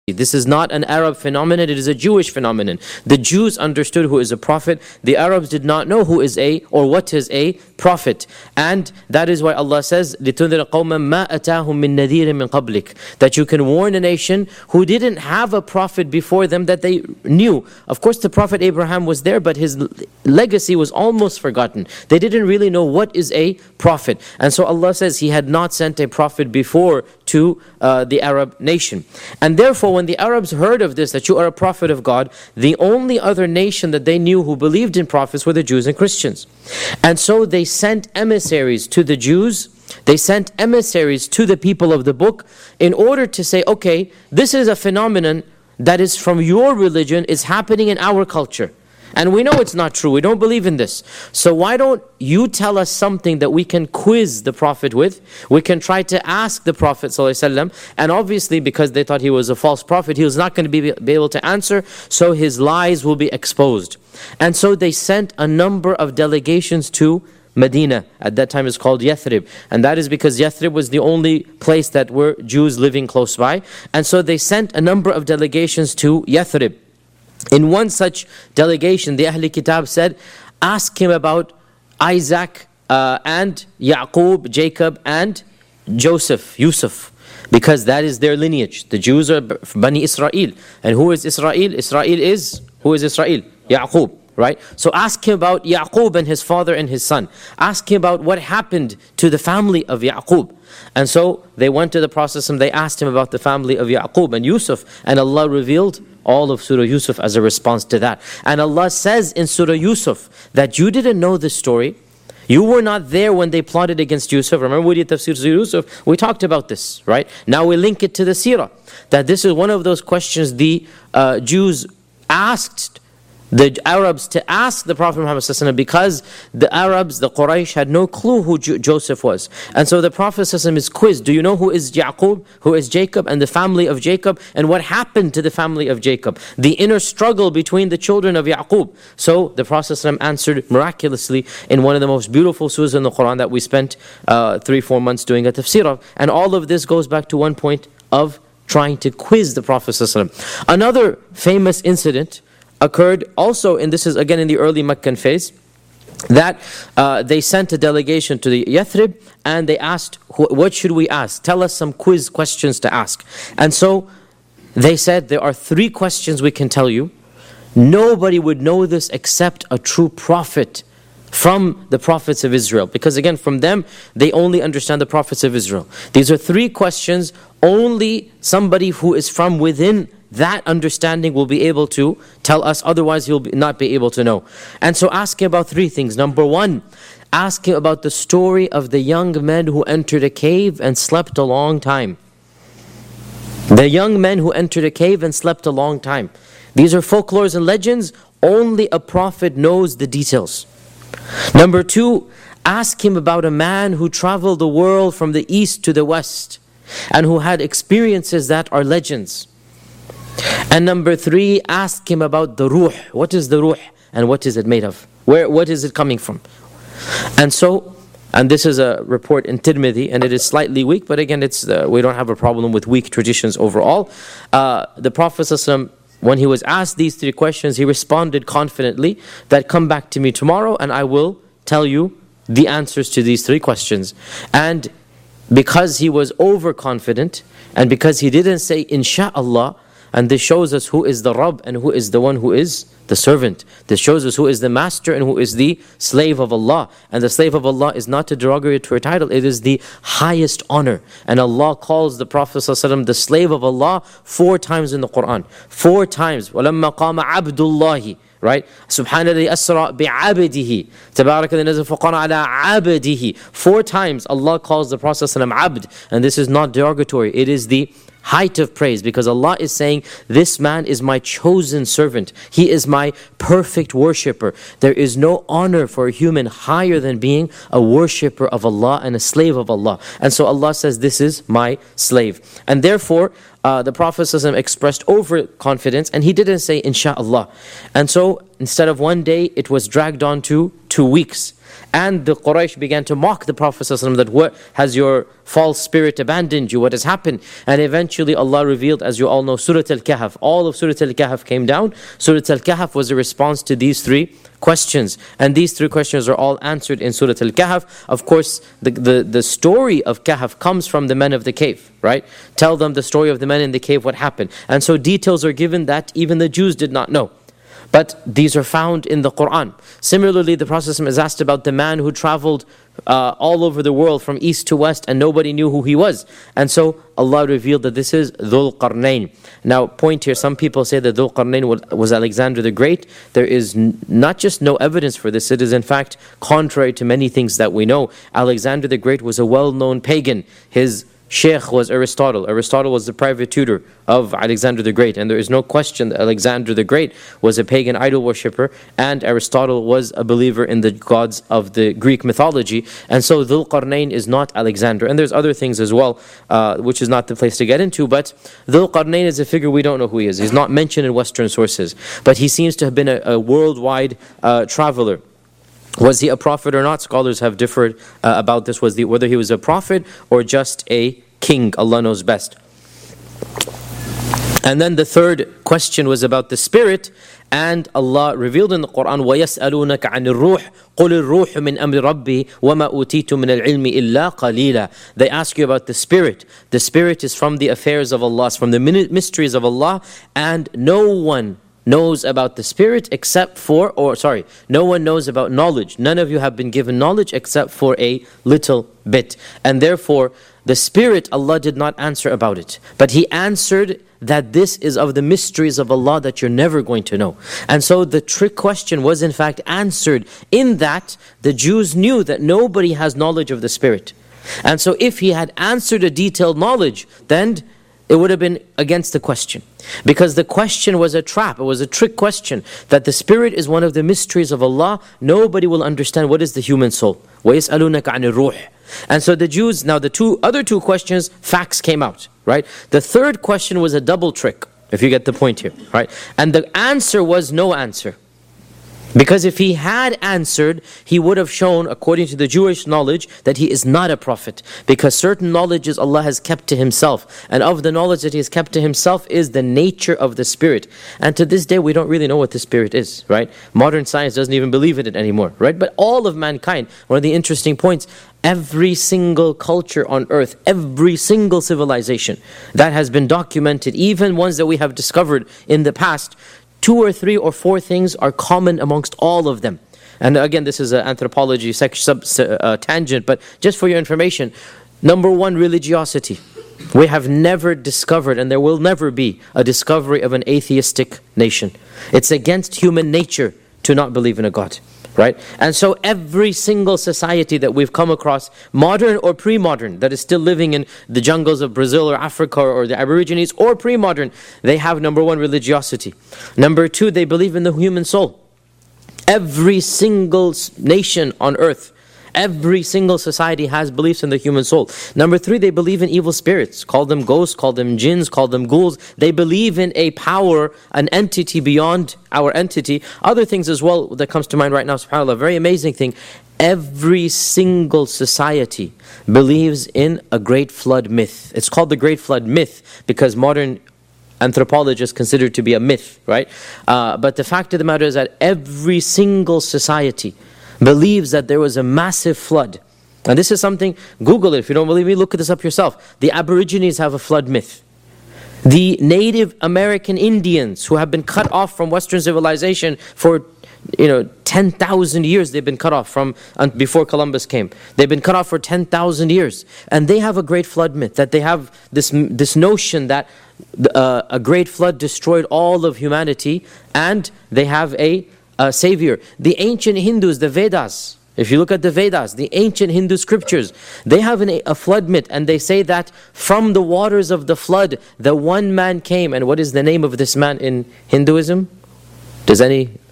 This is not an Arab phenomenon, it is a Jewish phenomenon. The Jews understood who is a prophet. The Arabs did not know who is or what is a prophet. And that is why Allah says, لِتُنذِرَ قَوْمًا مَا أَتَاهُم مِّن نَذِيرٍ مِّن قَبْلِكَ, that you can warn a nation who didn't have a prophet before them that they knew. Of course, the Prophet Abraham was there, but his legacy was almost forgotten. They didn't really know what is a prophet. And so Allah says He had not sent a prophet before to the Arab nation. And therefore, when the Arabs heard of this, that you are a prophet of God, the only other nation that they knew who believed in prophets were the Jews and Christians. And so they sent emissaries to the Jews, they sent emissaries to the people of the book in order to say, okay, this is a phenomenon that is from your religion, is happening in our culture. And we know it's not true, we don't believe in this. So why don't you tell us something that we can quiz the Prophet with? We can try to ask the Prophet ﷺ, and obviously because they thought he was a false prophet, he was not going to be able to answer, so his lies will be exposed. And so they sent a number of delegations to Medina. At that time it's called Yathrib. And that is because Yathrib was the only place that were Jews living close by. And so they sent a number of delegations to Yathrib. In one such delegation, the Ahl Kitab said, ask him about Isaac and Yaqub, Jacob and Joseph, Yusuf, because that is their lineage. The Jews are Bani Israel. And who is Israel? Who is Israel? Yaqub, right? So ask him about Yaqub and his father and his son. Ask him about what happened to the family of Yaqub. And so they went to the Prophet and they asked him about the family of Yaqub and Yusuf, and Allah revealed all of Surah Yusuf as a response to that. And Allah says in Surah Yusuf that you didn't know this story. You were not there when they plotted against Yusuf. Remember we did Tafsir Surah Yusuf? We talked about this, right? Now we link it to the Seerah. That this is one of those questions the Jews asked the Arabs to ask the Prophet Muhammad ﷺ, because the Arabs, the Quraysh, had no clue who Joseph was. And so the Prophet ﷺ is quizzed, do you know who is Yaqub, who is Jacob, and the family of Jacob, and what happened to the family of Jacob? The inner struggle between the children of Yaqub. So the Prophet ﷺ answered miraculously in one of the most beautiful surahs in the Quran that we spent 3-4 months doing a tafsir of. And all of this goes back to one point of trying to quiz the Prophet ﷺ. Another famous incident occurred also, and this is again in the early Meccan phase, that they sent a delegation to the Yathrib and they asked, what should we ask? Tell us some quiz questions to ask. And so they said, there are 3 questions we can tell you. Nobody would know this except a true prophet from the prophets of Israel. Because again, from them, they only understand the prophets of Israel. These are 3 questions only somebody who is from within that understanding will be able to tell us, otherwise he'll not be able to know. And so ask him about 3 things. Number 1, ask him about the story of the young men who entered a cave and slept a long time. The young men who entered a cave and slept a long time. These are folklores and legends. Only a prophet knows the details. Number 2, ask him about a man who traveled the world from the east to the west and who had experiences that are legends. And number 3, ask him about the ruh. What is the ruh and what is it made of? What is it coming from? And so, and this is a report in Tirmidhi, and it is slightly weak, but again, we don't have a problem with weak traditions overall. The Prophet ﷺ, when he was asked these 3 questions, he responded confidently that come back to me tomorrow and I will tell you the answers to these 3 questions. And because he was overconfident, and because he didn't say insha'Allah, and this shows us who is the Rabb and who is the one who is the servant. This shows us who is the master and who is the slave of Allah. And the slave of Allah is not a derogatory title, it is the highest honor. And Allah calls the Prophet ﷺ the slave of Allah 4 times in the Quran. 4 times. وَلَمَّا قَامَ عَبْدُ اللَّهِ, right? Subhanallah asra bi'abdihi. Tabarak al-nazir faqana ala abdihi. 4 times Allah calls the Prophet ﷺ abd. And this is not derogatory. It is the height of praise, because Allah is saying, this man is my chosen servant. He is my perfect worshipper. There is no honor for a human higher than being a worshipper of Allah and a slave of Allah. And so Allah says, this is my slave. And therefore, the Prophet ﷺ expressed overconfidence, and he didn't say insha'Allah. And so instead of 1 day, it was dragged on to 2 2 weeks. And the Quraysh began to mock the Prophet ﷺ that what has your false spirit abandoned you? What has happened? And eventually Allah revealed, as you all know, Surah Al-Kahf. All of Surah Al-Kahf came down. Surah Al-Kahf was a response to these 3 questions. And these 3 questions are all answered in Surah Al-Kahf. Of course, the story of Kahf comes from the men of the cave, right? Tell them the story of the men in the cave, what happened. And so details are given that even the Jews did not know. But these are found in the Quran. Similarly, the Prophet is asked about the man who traveled all over the world from east to west and nobody knew who he was. And so Allah revealed that this is Dhul Qarnayn. Now, point here, some people say that Dhul Qarnayn was Alexander the Great. There is not just no evidence for this, it is in fact contrary to many things that we know. Alexander the Great was a well-known pagan. His Sheikh was Aristotle. Aristotle was the private tutor of Alexander the Great. And there is no question that Alexander the Great was a pagan idol worshipper, and Aristotle was a believer in the gods of the Greek mythology. And so Dhul Qarnayn is not Alexander. And there's other things as well, which is not the place to get into. But Dhul Qarnayn is a figure we don't know who he is. He's not mentioned in Western sources. But he seems to have been a worldwide traveler. Was he a prophet or not? Scholars have differed about this, whether he was a prophet or just a king. Allah knows best. And then the third question was about the spirit, and Allah revealed in the Quran, وَيَسْأَلُونَكَ عَنِ الرُّوحِ قُلِ الرُّوحُ مِنْ أَمْرِ رَبِّي وَمَا أُوتِيتُ مِنَ الْعِلْمِ إِلَّا قَلِيلًا. They ask you about the spirit. The spirit is from the affairs of Allah, it's from the mysteries of Allah, and no one knows about the spirit except for, no one knows about knowledge. None of you have been given knowledge except for a little bit. And therefore, the spirit, Allah did not answer about it. But He answered that this is of the mysteries of Allah that you're never going to know. And so the trick question was in fact answered in that the Jews knew that nobody has knowledge of the spirit. And so if He had answered a detailed knowledge, then it would have been against the question. Because the question was a trap, it was a trick question, that the spirit is one of the mysteries of Allah. Nobody will understand what is the human soul. وَيَسْأَلُونَكَ عَنِ الرُّوحِ. And so the Jews, now the other two questions, facts came out, right? The third question was a double trick, if you get the point here, right? And the answer was no answer. Because if he had answered, he would have shown, according to the Jewish knowledge, that he is not a prophet. Because certain knowledges Allah has kept to Himself. And of the knowledge that He has kept to Himself is the nature of the Spirit. And to this day, we don't really know what the Spirit is, right? Modern science doesn't even believe in it anymore, right? But all of mankind, one of the interesting points, every single culture on earth, every single civilization that has been documented, even ones that we have discovered in the past, 2 or 3 or 4 things are common amongst all of them. And again, this is an anthropology tangent, but just for your information, number 1, religiosity. We have never discovered, and there will never be, a discovery of an atheistic nation. It's against human nature to not believe in a God. Right? And so every single society that we've come across, modern or pre-modern, that is still living in the jungles of Brazil or Africa or the Aborigines, or pre-modern, they have, number 1, religiosity. Number 2, they believe in the human soul. Every single nation on earth, every single society has beliefs in the human soul. Number 3, they believe in evil spirits. Call them ghosts, call them jinns, call them ghouls. They believe in a power, an entity beyond our entity. Other things as well that comes to mind right now, subhanAllah, very amazing thing. Every single society believes in a great flood myth. It's called the Great Flood myth because modern anthropologists consider it to be a myth, right? But the fact of the matter is that every single society believes that there was a massive flood. And this is something, Google it if you don't believe me, look this up yourself. The Aborigines have a flood myth. The Native American Indians who have been cut off from Western civilization for 10,000 years, they've been cut off from before Columbus came. They've been cut off for 10,000 years. And they have a great flood myth, that they have this notion that a great flood destroyed all of humanity and they have a savior. The ancient Hindus, the Vedas, if you look at the Vedas, the ancient Hindu scriptures, they have a flood myth, and they say that from the waters of the flood, the one man came. And what is the name of this man in Hinduism? Does any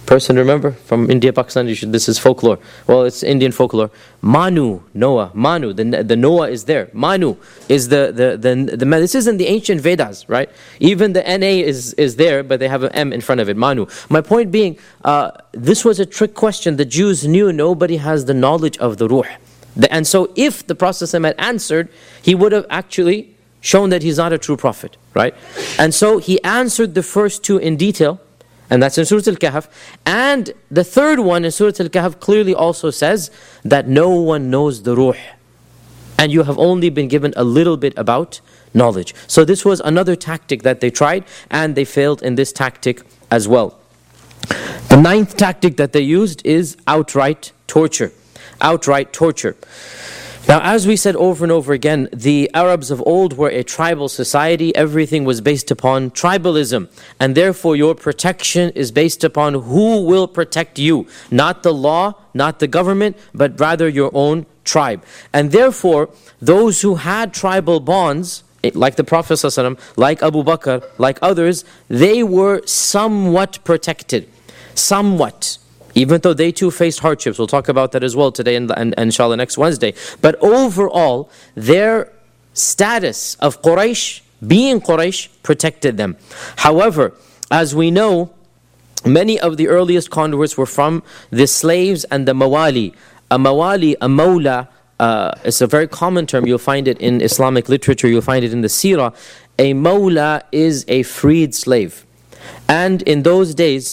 Person, remember? From India, Pakistan, this is folklore. Well, it's Indian folklore. Manu, Noah, Manu, the Noah is there. Manu is the this isn't the ancient Vedas, right? Even the NA is there, but they have an M in front of it, Manu. My point being, this was a trick question. The Jews knew nobody has the knowledge of the Ruh. And so if the Prophet had answered, he would have actually shown that he's not a true prophet, right? And so he answered the first two in detail, and that's in Surah Al-Kahf. And the third one in Surah Al-Kahf clearly also says that no one knows the Ruh. And you have only been given a little bit about knowledge. So this was another tactic that they tried, and they failed in this tactic as well. The ninth tactic that they used is outright torture. Outright torture. Now, as we said over and over again, the Arabs of old were a tribal society. Everything was based upon tribalism. And therefore, your protection is based upon who will protect you. Not the law, not the government, but rather your own tribe. And therefore, those who had tribal bonds, like the Prophet ﷺ, like Abu Bakr, like others, they were somewhat protected. Somewhat. Even though they too faced hardships. We'll talk about that as well today and inshallah next Wednesday. But overall, their status of Quraysh, being Quraysh, protected them. However, as we know, many of the earliest converts were from the slaves and the mawali. A mawali, a mawla, it's a very common term. You'll find it in Islamic literature. You'll find it in the seerah. A mawla is a freed slave. And in those days,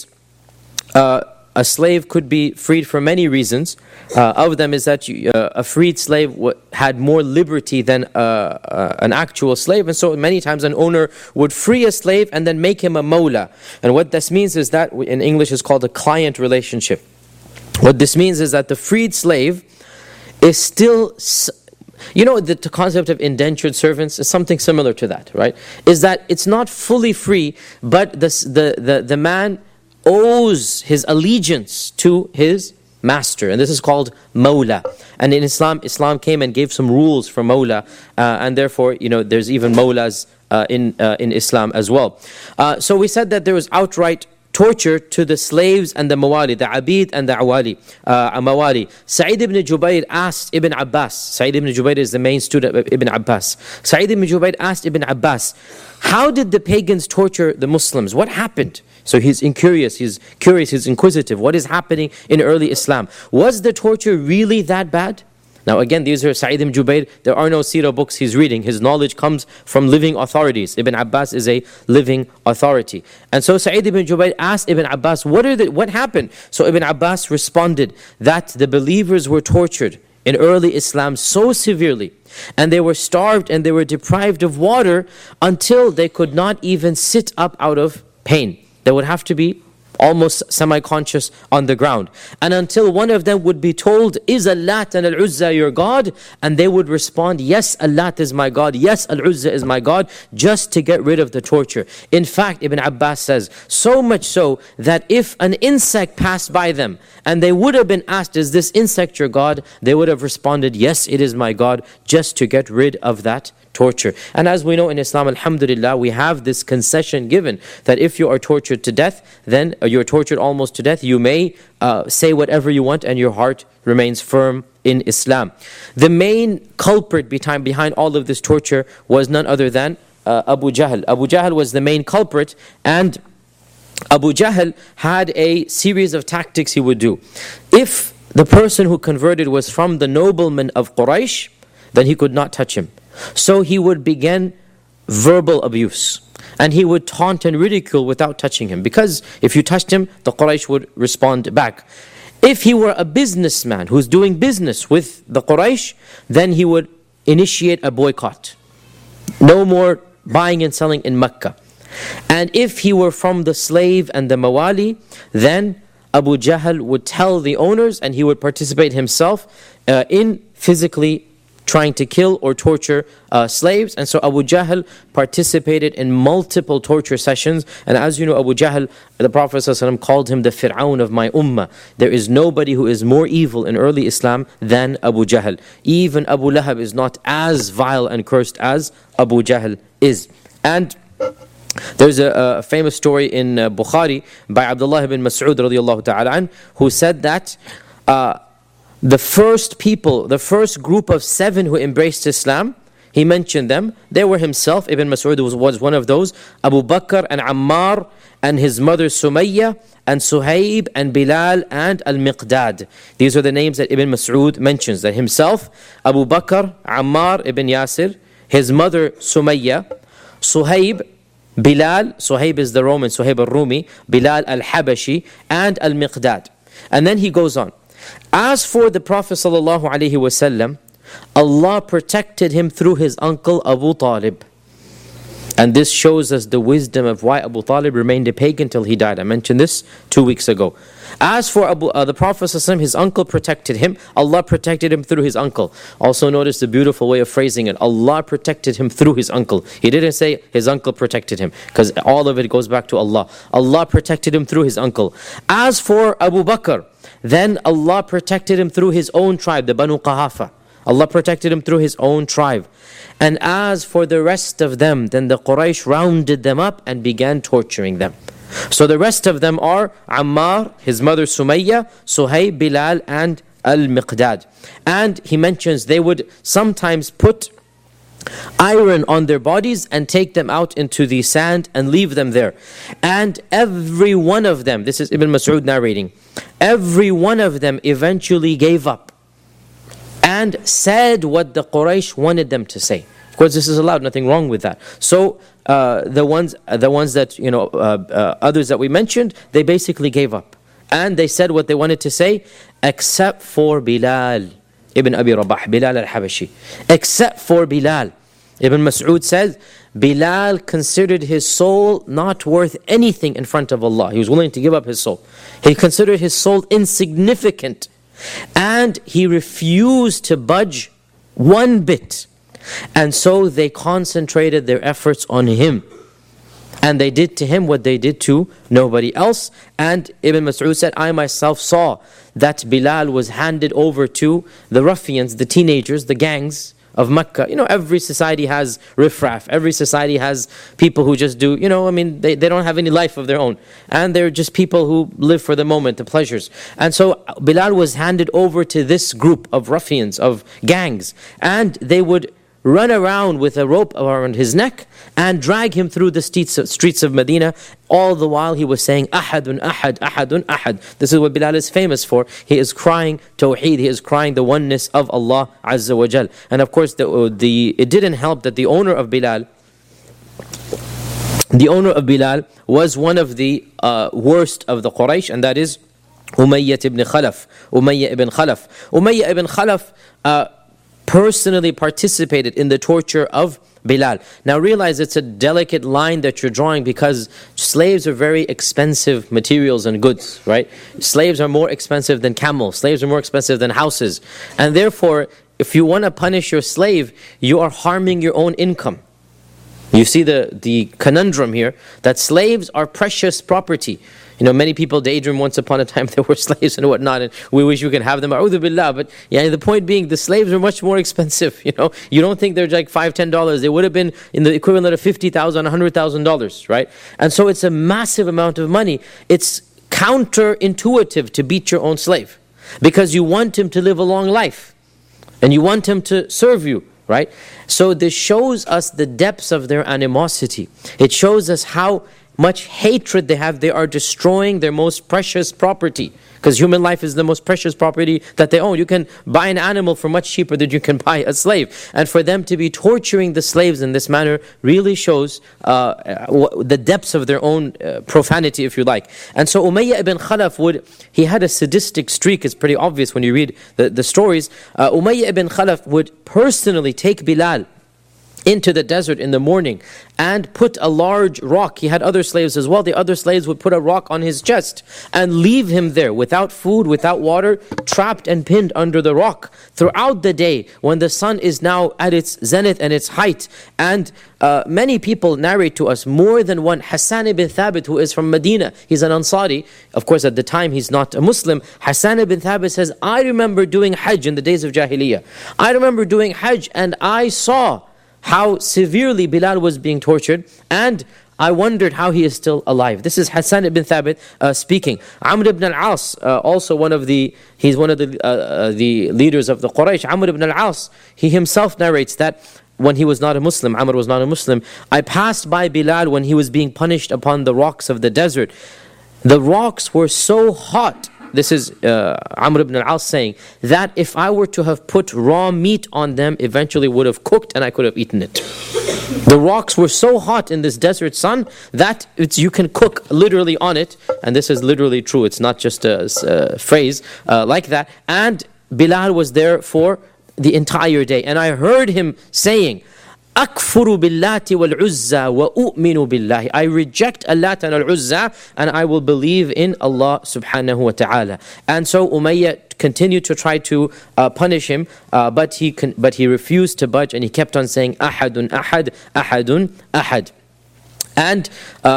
a slave could be freed for many reasons. Of them is that a freed slave had more liberty than an actual slave. And so many times an owner would free a slave and then make him a mawla. And what this means is that, in English is called a client relationship. What this means is that the freed slave is still... You know, the concept of indentured servants is something similar to that, right? Is that it's not fully free, but the man owes his allegiance to his master, and this is called mawla. And in Islam came and gave some rules for mawla, and therefore, you know, there's even mawlas in Islam as well. So we said that there was outright torture to the slaves and the mawali, the abid and the mawali. Sa'id ibn Jubayr asked Ibn Abbas. Sa'id ibn Jubayr is the main student of Ibn Abbas. Sa'id ibn Jubayr asked Ibn Abbas, how did the pagans torture the Muslims? What happened? So he's curious, he's inquisitive. What is happening in early Islam? Was the torture really that bad? Now again, these are Sa'id ibn Jubayr. There are no seerah books he's reading. His knowledge comes from living authorities. Ibn Abbas is a living authority. And so Sa'id ibn Jubayr asked Ibn Abbas, what happened? So Ibn Abbas responded that the believers were tortured in early Islam so severely, and they were starved and they were deprived of water until they could not even sit up out of pain. They would have to be almost semi-conscious on the ground. And until one of them would be told, is Allat and Al-Uzza your God? And they would respond, yes, Allat is my God, yes, Al-Uzza is my God, just to get rid of the torture. In fact, Ibn Abbas says, so much so that if an insect passed by them and they would have been asked, is this insect your God? They would have responded, yes, it is my God, just to get rid of that torture. And as we know in Islam, alhamdulillah, we have this concession given that if you are tortured to death, then you're tortured almost to death, you may say whatever you want and your heart remains firm in Islam. The main culprit behind all of this torture was none other than Abu Jahl. Abu Jahl was the main culprit, and Abu Jahl had a series of tactics he would do. If the person who converted was from the noblemen of Quraysh, then he could not touch him. So he would begin verbal abuse, and he would taunt and ridicule without touching him, because if you touched him, the Quraysh would respond back. If he were a businessman who's doing business with the Quraysh, then he would initiate a boycott. No more buying and selling in Mecca. And if he were from the slave and the mawali, then Abu Jahl would tell the owners, and he would participate himself in physically trying to kill or torture slaves. And so Abu Jahl participated in multiple torture sessions. And as you know, Abu Jahl, the Prophet ﷺ called him the Fir'aun of my ummah. There is nobody who is more evil in early Islam than Abu Jahl. Even Abu Lahab is not as vile and cursed as Abu Jahl is. And There's a famous story in Bukhari by Abdullah ibn Mas'ud radiallahu ta'ala an, who said that the first people, the first group of 7 who embraced Islam, he mentioned them. They were himself, Ibn Mas'ud was one of those, Abu Bakr and Ammar and his mother Sumayya and Suhaib and Bilal and Al-Miqdad. These are the names that Ibn Mas'ud mentions, that himself, Abu Bakr, Ammar ibn Yasir, his mother Sumayya, Suhaib, Bilal, Suhaib is the Roman, Suhaib al-Rumi, Bilal al-Habashi, and Al-Miqdad. And then he goes on. As for the Prophet ﷺ, Allah protected him through his uncle Abu Talib. And this shows us the wisdom of why Abu Talib remained a pagan till he died. I mentioned this 2 weeks ago. As for the Prophet ﷺ, his uncle protected him. Allah protected him through his uncle. Also notice the beautiful way of phrasing it. Allah protected him through his uncle. He didn't say his uncle protected him, because all of it goes back to Allah. Allah protected him through his uncle. As for Abu Bakr, then Allah protected him through his own tribe, the Banu Qahafa. Allah protected him through his own tribe. And as for the rest of them, then the Quraysh rounded them up and began torturing them. So the rest of them are Ammar, his mother Sumayya, Suhaib, Bilal and Al-Miqdad. And he mentions they would sometimes put iron on their bodies and take them out into the sand and leave them there. And every one of them, this is Ibn Mas'ud narrating, every one of them eventually gave up and said what the Quraysh wanted them to say. Of course, this is allowed, nothing wrong with that. So the ones that, others that we mentioned, they basically gave up. And they said what they wanted to say, except for Bilal ibn Abi Rabah, Bilal al-Habashi. Except for Bilal. Ibn Mas'ud says, Bilal considered his soul not worth anything in front of Allah. He was willing to give up his soul. He considered his soul insignificant. And he refused to budge one bit. And so they concentrated their efforts on him. And they did to him what they did to nobody else. And Ibn Mas'ud said, I myself saw that Bilal was handed over to the ruffians, the teenagers, the gangs of Mecca. Every society has riffraff. Every society has people who just do, they don't have any life of their own. And they're just people who live for the moment, the pleasures. And so Bilal was handed over to this group of ruffians, of gangs. And they would run around with a rope around his neck and drag him through the streets of Medina, all the while he was saying, Ahadun, Ahad, Ahadun, Ahad. This is what Bilal is famous for. He is crying Tawheed, he is crying the oneness of Allah Azza wa Jal. And of course, it didn't help that the owner of Bilal was one of the worst of the Quraysh, and that is Umayyah ibn Khalaf. Umayyah ibn Khalaf personally participated in the torture of Bilal. Now realize it's a delicate line that you're drawing, because slaves are very expensive materials and goods, right? Slaves are more expensive than camels. Slaves are more expensive than houses. And therefore, if you want to punish your slave, you are harming your own income. You see the conundrum here, that slaves are precious property. Many people daydream once upon a time they were slaves and whatnot, and we wish we could have them. A'udhu billah. But the point being, the slaves are much more expensive. You don't think they're like $5, $10. They would have been in the equivalent of $50,000, $100,000, right? And so it's a massive amount of money. It's counterintuitive to beat your own slave, because you want him to live a long life and you want him to serve you, right? So this shows us the depths of their animosity. It shows us how much hatred they have. They are destroying their most precious property, because human life is the most precious property that they own. You can buy an animal for much cheaper than you can buy a slave. And for them to be torturing the slaves in this manner really shows the depths of their own profanity, if you like. And so Umayyah ibn Khalaf he had a sadistic streak. It's pretty obvious when you read the stories. Umayyah ibn Khalaf would personally take Bilal into the desert in the morning and put a large rock. He had other slaves as well. The other slaves would put a rock on his chest and leave him there without food, without water, trapped and pinned under the rock throughout the day, when the sun is now at its zenith and its height. And many people narrate to us, more than one. Hassan ibn Thabit, who is from Medina, he's an Ansari. Of course, at the time he's not a Muslim. Hassan ibn Thabit says, I remember doing Hajj in the days of Jahiliyyah. I remember doing Hajj and I saw how severely Bilal was being tortured, and I wondered how he is still alive. This is Hassan ibn Thabit speaking. Amr ibn al-As, also he's one of the leaders of the Quraysh. Amr ibn al-As, he himself narrates that when he was not a Muslim, Amr was not a Muslim, I passed by Bilal when he was being punished upon the rocks of the desert. The rocks were so hot, this is Amr ibn al-As saying, that if I were to have put raw meat on them, eventually would have cooked and I could have eaten it. The rocks were so hot in this desert sun that you can cook literally on it. And this is literally true, it's not just a phrase like that. And Bilal was there for the entire day. And I heard him saying, أكفر باللات والعزى وأؤمن بالله. I reject Allat and Al-Uzza and I will believe in Allah subhanahu wa ta'ala. And so Umayyah continued to try to punish him, but he refused to budge and he kept on saying Ahadun Ahad, Ahadun Ahad. And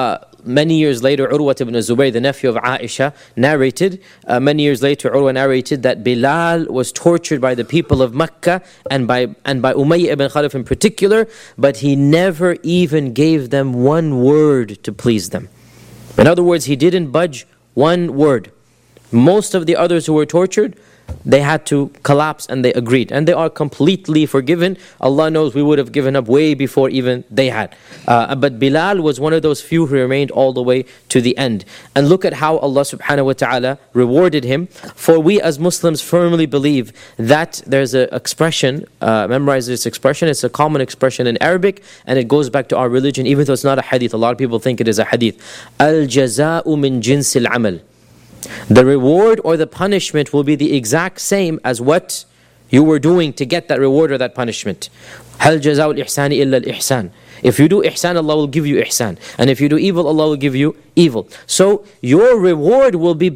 many years later, Urwa ibn Zubayr, the nephew of Aisha, narrated, Urwa narrated that Bilal was tortured by the people of Mecca and by Umayyah ibn Khalaf in particular, but he never even gave them one word to please them. In other words, he didn't budge one word. Most of the others who were tortured, they had to collapse and they agreed. And they are completely forgiven. Allah knows we would have given up way before even they had. But Bilal was one of those few who remained all the way to the end. And look at how Allah subhanahu wa ta'ala rewarded him. For we as Muslims firmly believe that there's an expression, memorize this expression, it's a common expression in Arabic and it goes back to our religion even though it's not a hadith. A lot of people think it is a hadith. Al-jaza'u min jinsil amal. The reward or the punishment will be the exact same as what you were doing to get that reward or that punishment. هَلْ جَزَاءُ الْإِحْسَانِ إِلَّا الْإِحْسَانِ. If you do ihsan, Allah will give you ihsan. And if you do evil, Allah will give you evil. So your reward will be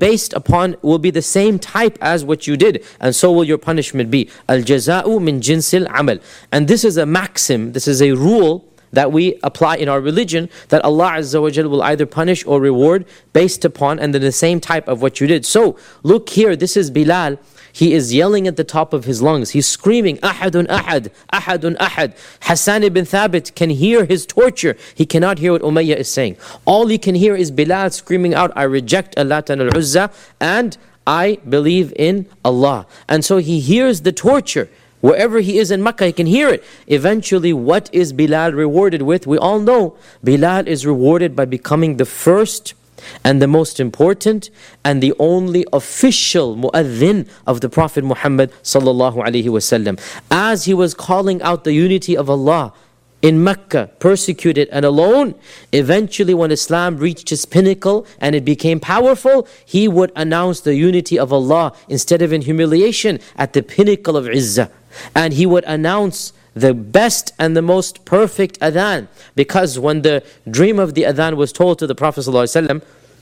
the same type as what you did. And so will your punishment be. الْجَزَاءُ مِنْ جِنْسِ الْعَمَلِ. And this is a maxim, this is a rule that we apply in our religion, that Allah Azza wa Jal will either punish or reward based upon and then the same type of what you did. So look here, this is Bilal. He is yelling at the top of his lungs. He's screaming, Ahadun Ahad, Ahadun Ahad. Hassan ibn Thabit can hear his torture. He cannot hear what Umayyah is saying. All he can hear is Bilal screaming out, I reject Allat and Al-Uzza and I believe in Allah. And so he hears the torture. Wherever he is in Makkah, he can hear it. Eventually, what is Bilal rewarded with? We all know Bilal is rewarded by becoming the first and the most important and the only official mu'adhin of the Prophet Muhammad sallallahu alaihi wasallam. As he was calling out the unity of Allah in Mecca, persecuted and alone, eventually when Islam reached its pinnacle and it became powerful, he would announce the unity of Allah instead of in humiliation at the pinnacle of izzah. And he would announce the best and the most perfect adhan. Because when the dream of the adhan was told to the Prophet ﷺ,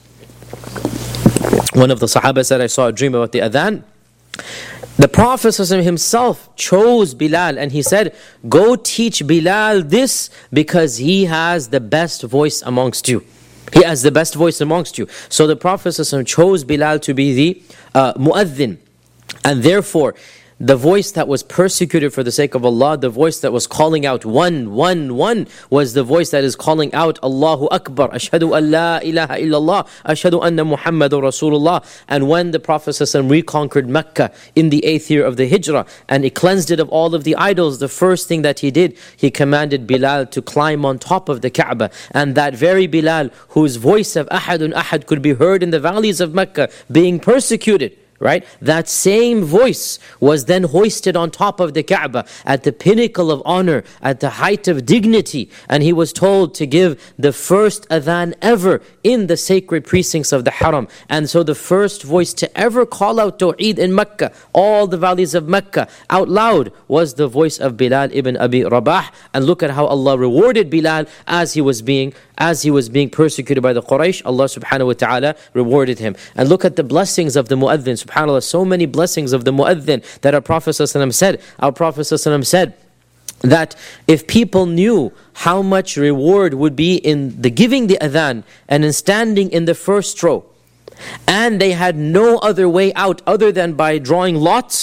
one of the Sahaba said, I saw a dream about the adhan. The Prophet ﷺ himself chose Bilal and he said, go teach Bilal this because he has the best voice amongst you. He has the best voice amongst you. So the Prophet ﷺ chose Bilal to be the mu'adhin. And therefore, the voice that was persecuted for the sake of Allah, the voice that was calling out one, was the voice that is calling out Allahu Akbar, Ashhadu an la ilaha illallah, Ashhadu anna Muhammadur Rasulullah. And when the Prophet ﷺ reconquered Mecca in the 8th year of the Hijrah, and he cleansed it of all of the idols, the first thing that he did, he commanded Bilal to climb on top of the Kaaba. And that very Bilal, whose voice of Ahadun Ahad could be heard in the valleys of Mecca, being persecuted, right? That same voice was then hoisted on top of the Kaaba at the pinnacle of honor, at the height of dignity. And he was told to give the first adhan ever in the sacred precincts of the Haram. And so the first voice to ever call out Tawheed in Mecca, all the valleys of Mecca, out loud, was the voice of Bilal ibn Abi Rabah. And look at how Allah rewarded Bilal as he was being persecuted by the Quraysh. Allah subhanahu wa ta'ala rewarded him. And look at the blessings of the mu'adhin. SubhanAllah, so many blessings of the mu'adhin that our Prophet ﷺ said. Our Prophet ﷺ said that if people knew how much reward would be in the giving the adhan and in standing in the first row, and they had no other way out other than by drawing lots,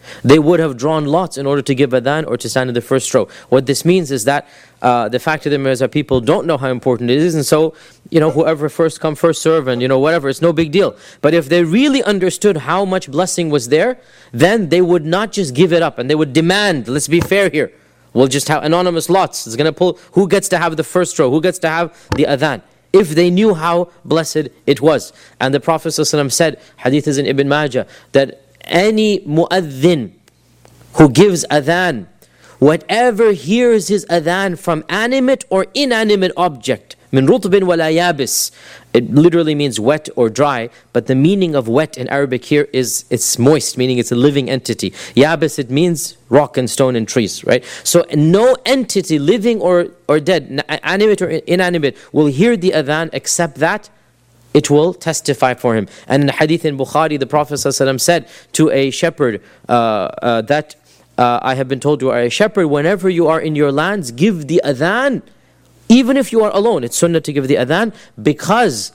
they would have drawn lots in order to give adhan or to stand in the first row. What this means is that the fact of the matter is that people don't know how important it is, and so, whoever first come, first serve, and whatever, it's no big deal. But if they really understood how much blessing was there, then they would not just give it up, and they would demand, let's be fair here, we'll just have anonymous lots. It's going to pull, who gets to have the first row, who gets to have the adhan, if they knew how blessed it was. And the Prophet ﷺ said, hadith is in Ibn Majah, that any mu'adhin who gives adhan, whatever hears his adhan from animate or inanimate object, min rutbin wala yabis, it literally means wet or dry, but the meaning of wet in Arabic here is it's moist, meaning it's a living entity. Yabis, it means rock and stone and trees, right? So no entity, living or dead, animate or inanimate, will hear the adhan except that it will testify for him. And in the hadith in Bukhari, the Prophet ﷺ said to a shepherd that I have been told you are a shepherd, whenever you are in your lands, give the adhan, even if you are alone. It's sunnah to give the adhan, because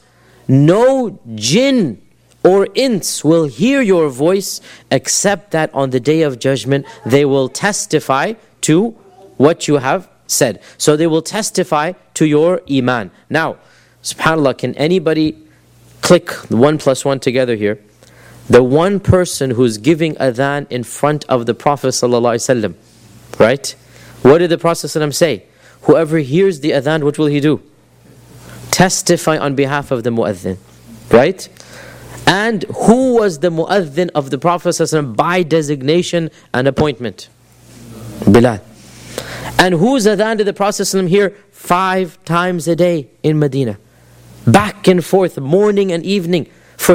no jinn or ins will hear your voice except that on the day of judgment they will testify to what you have said. So they will testify to your iman. Now, subhanAllah, can anybody click 1 + 1 together here? The one person who's giving adhan in front of the Prophet ﷺ, right? What did the Prophet ﷺ say? Whoever hears the adhan, what will he do? Testify on behalf of the mu'adhin, right? And who was the mu'adhin of the Prophet ﷺ by designation and appointment? Bilal. And whose adhan did the Prophet ﷺ hear 5 times a day in Medina? Back and forth, morning and evening, for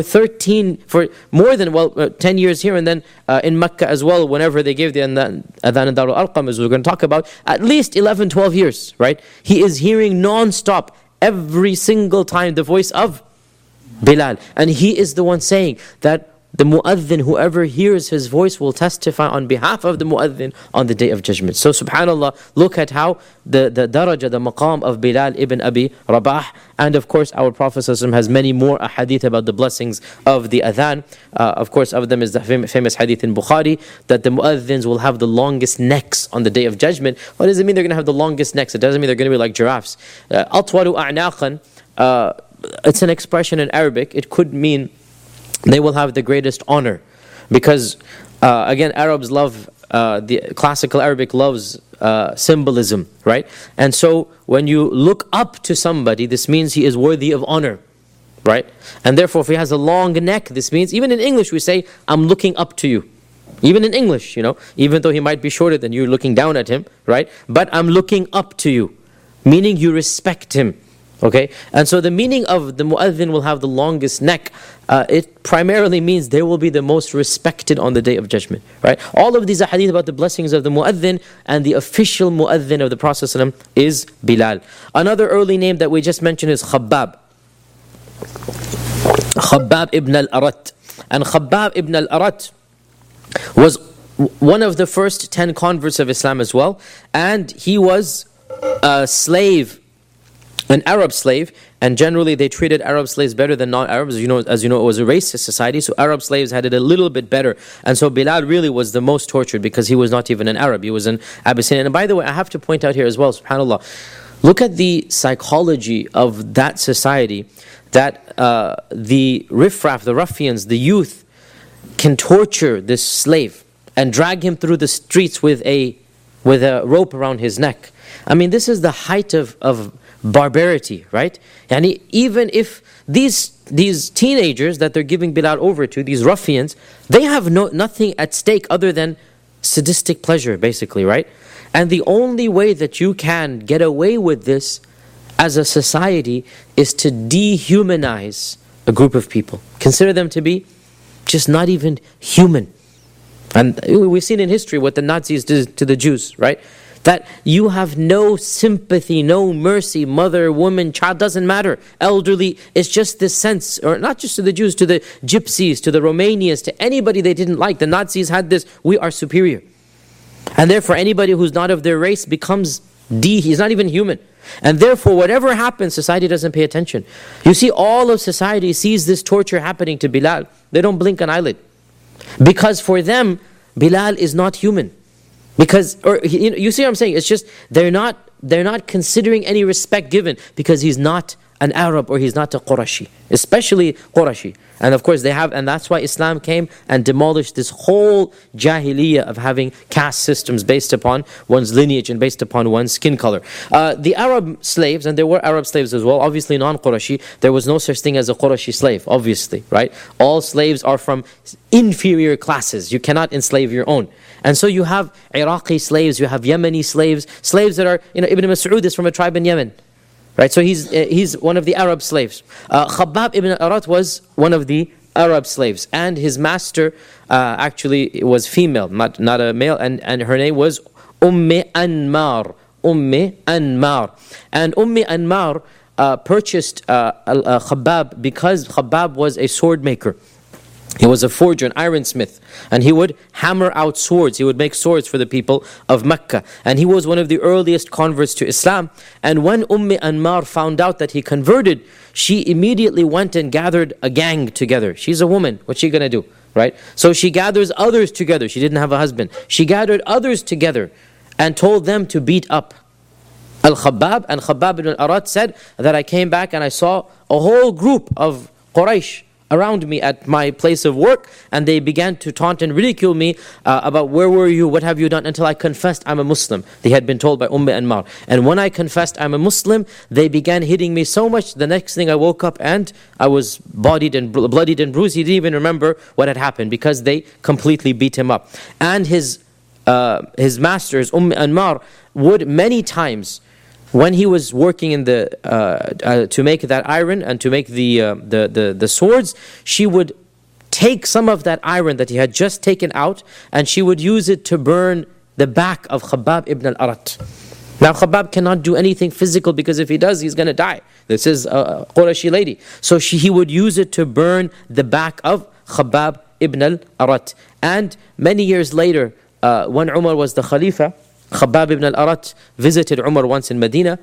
more than 10 years here, and then in Mecca as well, whenever they gave the adhan in Darul Arqam, as we're going to talk about, at least 11, 12 years, right? He is hearing non-stop, every single time, the voice of Bilal. And he is the one saying that the mu'adhin, whoever hears his voice, will testify on behalf of the mu'adhin on the day of judgment. So subhanAllah, look at how the daraja, the maqam of Bilal ibn Abi Rabah. And of course, our Prophet ﷺ has many more hadith about the blessings of the adhan. Of course, of them is the famous hadith in Bukhari, that the mu'adhins will have the longest necks on the day of judgment. What does it mean they're going to have the longest necks? It doesn't mean they're going to be like giraffes. Atwalu a'naqan, it's an expression in Arabic. It could mean they will have the greatest honor, because again, Arabs love, the classical Arabic loves symbolism, right? And so when you look up to somebody, this means he is worthy of honor, right? And therefore, if he has a long neck, this means, even in English we say, I'm looking up to you. Even in English, even though he might be shorter than you, looking down at him, right? But I'm looking up to you, meaning you respect him. Okay, and so the meaning of the mu'adhin will have the longest neck, it primarily means they will be the most respected on the day of judgment, right? All of these are hadith about the blessings of the mu'adhin, and the official mu'adhin of the Prophet ﷺ is Bilal. Another early name that we just mentioned is Khabbab. Khabbab ibn al-Arat. And Khabbab ibn al-Arat was one of the first 10 converts of Islam as well, and he was a slave, an Arab slave, and generally they treated Arab slaves better than non-Arabs. As you know, it was a racist society, so Arab slaves had it a little bit better. And so Bilal really was the most tortured, because he was not even an Arab, he was an Abyssinian. And by the way, I have to point out here as well, subhanAllah, look at the psychology of that society, that the riffraff, the ruffians, the youth, can torture this slave and drag him through the streets with a rope around his neck. I mean, this is the height of barbarity, right? And even if these teenagers that they're giving Bilal over to, these ruffians, they have nothing at stake other than sadistic pleasure, basically, right? And the only way that you can get away with this as a society is to dehumanize a group of people. Consider them to be just not even human. And we've seen in history what the Nazis did to the Jews, right? That you have no sympathy, no mercy, mother, woman, child, doesn't matter, elderly. It's just this sense, or not just to the Jews, to the gypsies, to the Romanians, to anybody they didn't like. The Nazis had this, we are superior. And therefore anybody who's not of their race becomes he's not even human. And therefore whatever happens, society doesn't pay attention. You see, all of society sees this torture happening to Bilal. They don't blink an eyelid. Because for them, Bilal is not human. Because, or you see what I'm saying? It's just, they're not considering any respect given because he's not an Arab or he's not a Qurashi, especially Qurashi. And of course and that's why Islam came and demolished this whole Jahiliyyah of having caste systems based upon one's lineage and based upon one's skin color. The Arab slaves, and there were Arab slaves as well, obviously non-Qurashi, there was no such thing as a Qurashi slave, obviously, right? All slaves are from inferior classes. You cannot enslave your own. And so you have Iraqi slaves, you have Yemeni slaves that are, Ibn Mas'ud is from a tribe in Yemen. Right, so he's one of the Arab slaves. Khabbab ibn al-Arat was one of the Arab slaves, and his master actually was female, not a male, and her name was Anmar. Anmar. And Anmar purchased Khabbab because Khabbab was a sword maker. He was a forger, an ironsmith, and he would hammer out swords. He would make swords for the people of Mecca. And he was one of the earliest converts to Islam. And when Anmar found out that he converted, she immediately went and gathered a gang together. She's a woman. What's she going to do? Right? So she gathers others together. She didn't have a husband. She gathered others together and told them to beat up Al-Khabbab. And Khabbab ibn al-Arat said that I came back and I saw a whole group of Quraysh around me at my place of work, and they began to taunt and ridicule me about where were you, what have you done, until I confessed I'm a Muslim. They had been told by Anmar. And when I confessed I'm a Muslim, they began hitting me so much, the next thing I woke up and I was bloodied and bruised. He didn't even remember what had happened because they completely beat him up. And his masters, Anmar, would many times, when he was working in to make that iron and to make the swords, she would take some of that iron that he had just taken out, and she would use it to burn the back of Khabbab ibn al-Arat. Now Khabbab cannot do anything physical because if he does, he's going to die. This is a Qurashi lady. So he would use it to burn the back of Khabbab ibn al-Arat. And many years later, when Umar was the Khalifa, Khabbab ibn al-Arat visited Umar once in Medina.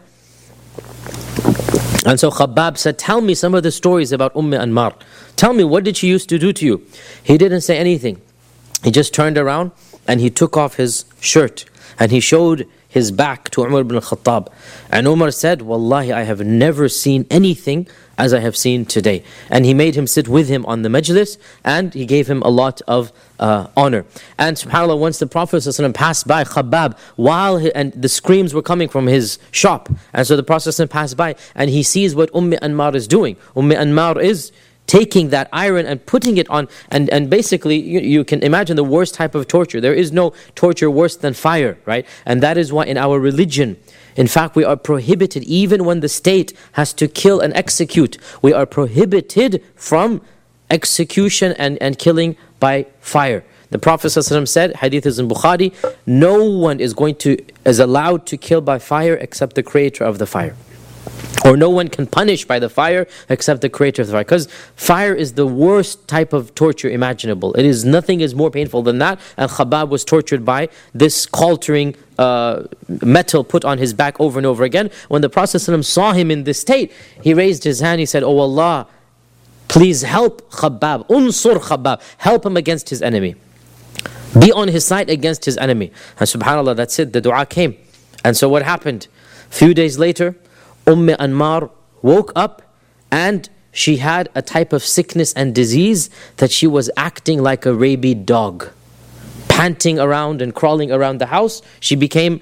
And so Khabbab said, tell me some of the stories about Anmar. Tell me, what did she used to do to you? He didn't say anything. He just turned around and he took off his shirt and he showed his back to Umar ibn al-Khattab. And Umar said, Wallahi, I have never seen anything as I have seen today. And he made him sit with him on the majlis, and he gave him a lot of honor. And subhanAllah, once the Prophet ﷺ passed by Khabbab, and the screams were coming from his shop, and so the Prophet ﷺ passed by, and he sees what Anmar is doing. Anmar is taking that iron and putting it on, and basically you can imagine the worst type of torture. There is no torture worse than fire, right? And that is why in our religion, in fact, we are prohibited, even when the state has to kill and execute, we are prohibited from execution and killing by fire. The Prophet ﷺ said, hadith is in Bukhari, no one is allowed to kill by fire except the creator of the fire. Or no one can punish by the fire except the creator of the fire. Because fire is the worst type of torture imaginable. Nothing is more painful than that. And Khabbab was tortured by this cauldering metal put on his back over and over again. When the Prophet ﷺ saw him in this state, he raised his hand, he said, Oh Allah, please help Khabbab, unsur Khabbab, help him against his enemy. Be on his side against his enemy. And subhanAllah, that's it, the dua came. And so what happened? A few days later, Anmar woke up and she had a type of sickness and disease that she was acting like a rabid dog, panting around and crawling around the house. She became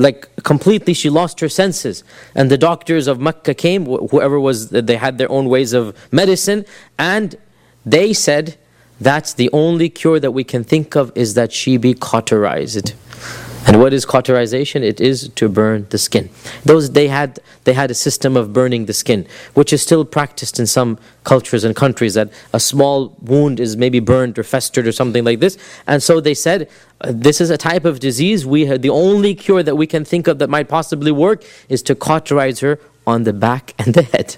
she lost her senses. And the doctors of Mecca came, whoever was, they had their own ways of medicine, and they said, that's the only cure that we can think of is that she be cauterized. And what is cauterization? It is to burn the skin. They had a system of burning the skin, which is still practiced in some cultures and countries, that a small wound is maybe burned or festered or something like this. And so they said, this is a type of disease. The only cure that we can think of that might possibly work is to cauterize her on the back and the head.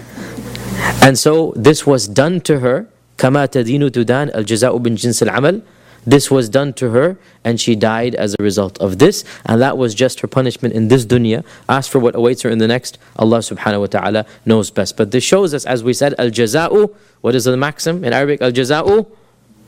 And so this was done to her. كَمَا تَدِينُ تُدَانُ الْجَزَاءُ بِالْجِنْسِ الْعَمَلِ. This was done to her, and she died as a result of this. And that was just her punishment in this dunya. As for what awaits her in the next, Allah subhanahu wa ta'ala knows best. But this shows us, as we said, al-jaza'u, what is the maxim in Arabic? Al-jaza'u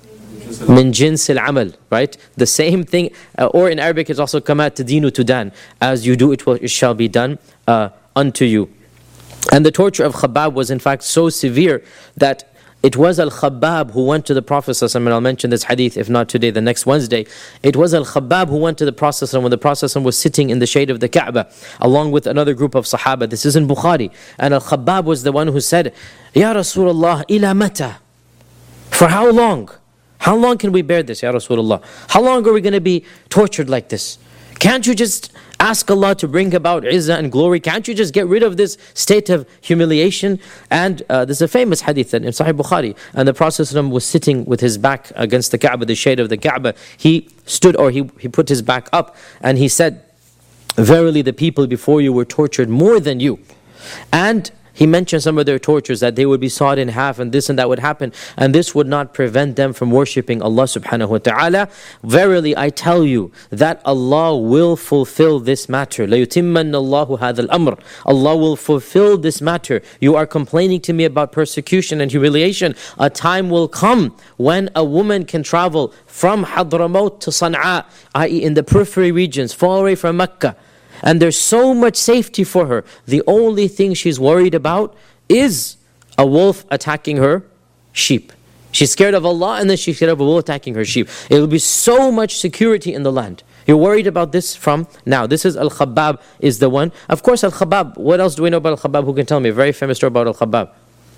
Min jins al-amal, right? The same thing, or in Arabic it's also kama tadinu tudan. As you do, it shall be done unto you. And the torture of Khabbab was in fact so severe that it was Al-Khabbab who went to the Prophet ﷺ, and I'll mention this hadith, if not today, the next Wednesday. It was Al-Khabbab who went to the Prophet ﷺ when the Prophet ﷺ was sitting in the shade of the Kaaba, along with another group of Sahaba. This is in Bukhari. And Al-Khabbab was the one who said, Ya Rasulullah, ila mata? For how long? How long can we bear this, Ya Rasulullah? How long are we going to be tortured like this? Can't you just ask Allah to bring about izzah and glory? Can't you just get rid of this state of humiliation? And there's a famous hadith in Sahih Bukhari, and the Prophet ﷺ was sitting with his back against the Kaaba, the shade of the Kaaba. He stood, or he put his back up, and he said, verily the people before you were tortured more than you. And he mentioned some of their tortures, that they would be sawed in half and this and that would happen. And this would not prevent them from worshipping Allah subhanahu wa ta'ala. Verily I tell you that Allah will fulfill this matter. لَيُتِمَّنَّ اللَّهُ هَذَا الْأَمْرِ. Allah will fulfill this matter. You are complaining to me about persecution and humiliation. A time will come when a woman can travel from Hadramaut to Sana'a, i.e. in the periphery regions, far away from Mecca. And there's so much safety for her. The only thing she's worried about is a wolf attacking her sheep. She's scared of Allah, and then she's scared of a wolf attacking her sheep. It will be so much security in the land. You're worried about this from now. This is Al-Khabbab is the one. Of course, Al-Khabbab, what else do we know about Al-Khabbab? Who can tell me? A very famous story about Al-Khabbab.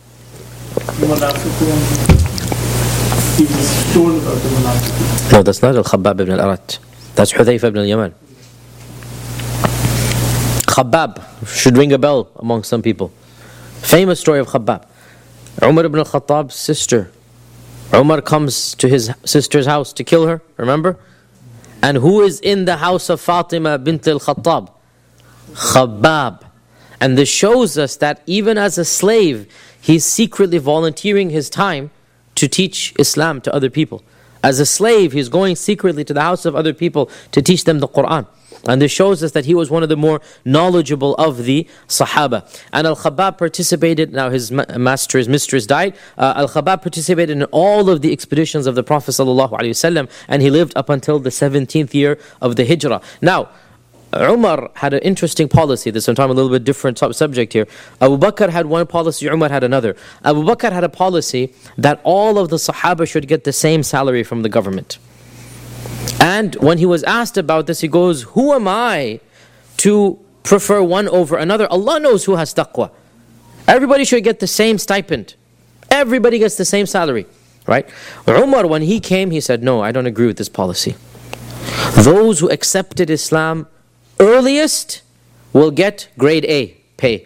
No, that's not Al-Khabbab ibn al-Arat. That's Hudhayfa ibn al-Yaman. Khabbab should ring a bell among some people. Famous story of Khabbab. Umar ibn al-Khattab's sister. Umar comes to his sister's house to kill her, remember? And who is in the house of Fatima bint al-Khattab? Khabbab. And this shows us that even as a slave, he's secretly volunteering his time to teach Islam to other people. As a slave, he's going secretly to the house of other people to teach them the Quran. And this shows us that he was one of the more knowledgeable of the Sahaba. And Al-Khabbab participated, now his mistress died. Al-Khabbab participated in all of the expeditions of the Prophet ﷺ, and he lived up until the 17th year of the Hijrah. Now, Umar had an interesting policy. This is a little bit different subject here. Abu Bakr had one policy, Umar had another. Abu Bakr had a policy that all of the Sahaba should get the same salary from the government. And when he was asked about this, he goes, who am I to prefer one over another? Allah knows who has taqwa. Everybody should get the same stipend. Everybody gets the same salary, right? Umar, when he came, he said, no, I don't agree with this policy. Those who accepted Islam earliest will get grade A pay.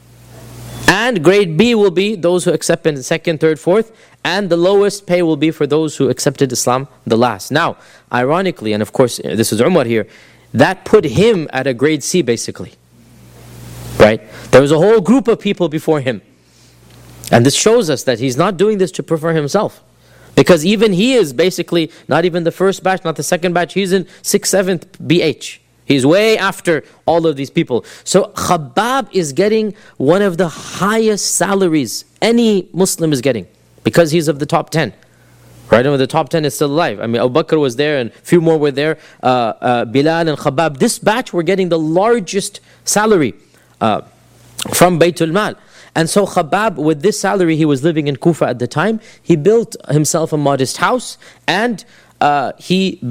And grade B will be those who accepted in second, third, fourth. And the lowest pay will be for those who accepted Islam the last. Now, ironically, and of course, this is Umar here, that put him at a grade C basically. Right? There was a whole group of people before him. And this shows us that he's not doing this to prefer himself. Because even he is basically not even the first batch, not the second batch, he's in 6th, 7th BH. He's way after all of these people. So Khabbab is getting one of the highest salaries any Muslim is getting, because he's of the top 10. Right? And the top 10 is still alive. I mean, Abu Bakr was there and a few more were there. Bilal and Khabbab. This batch were getting the largest salary from Baytul Mal. And so Khabbab, with this salary, he was living in Kufa at the time. He built himself a modest house, and he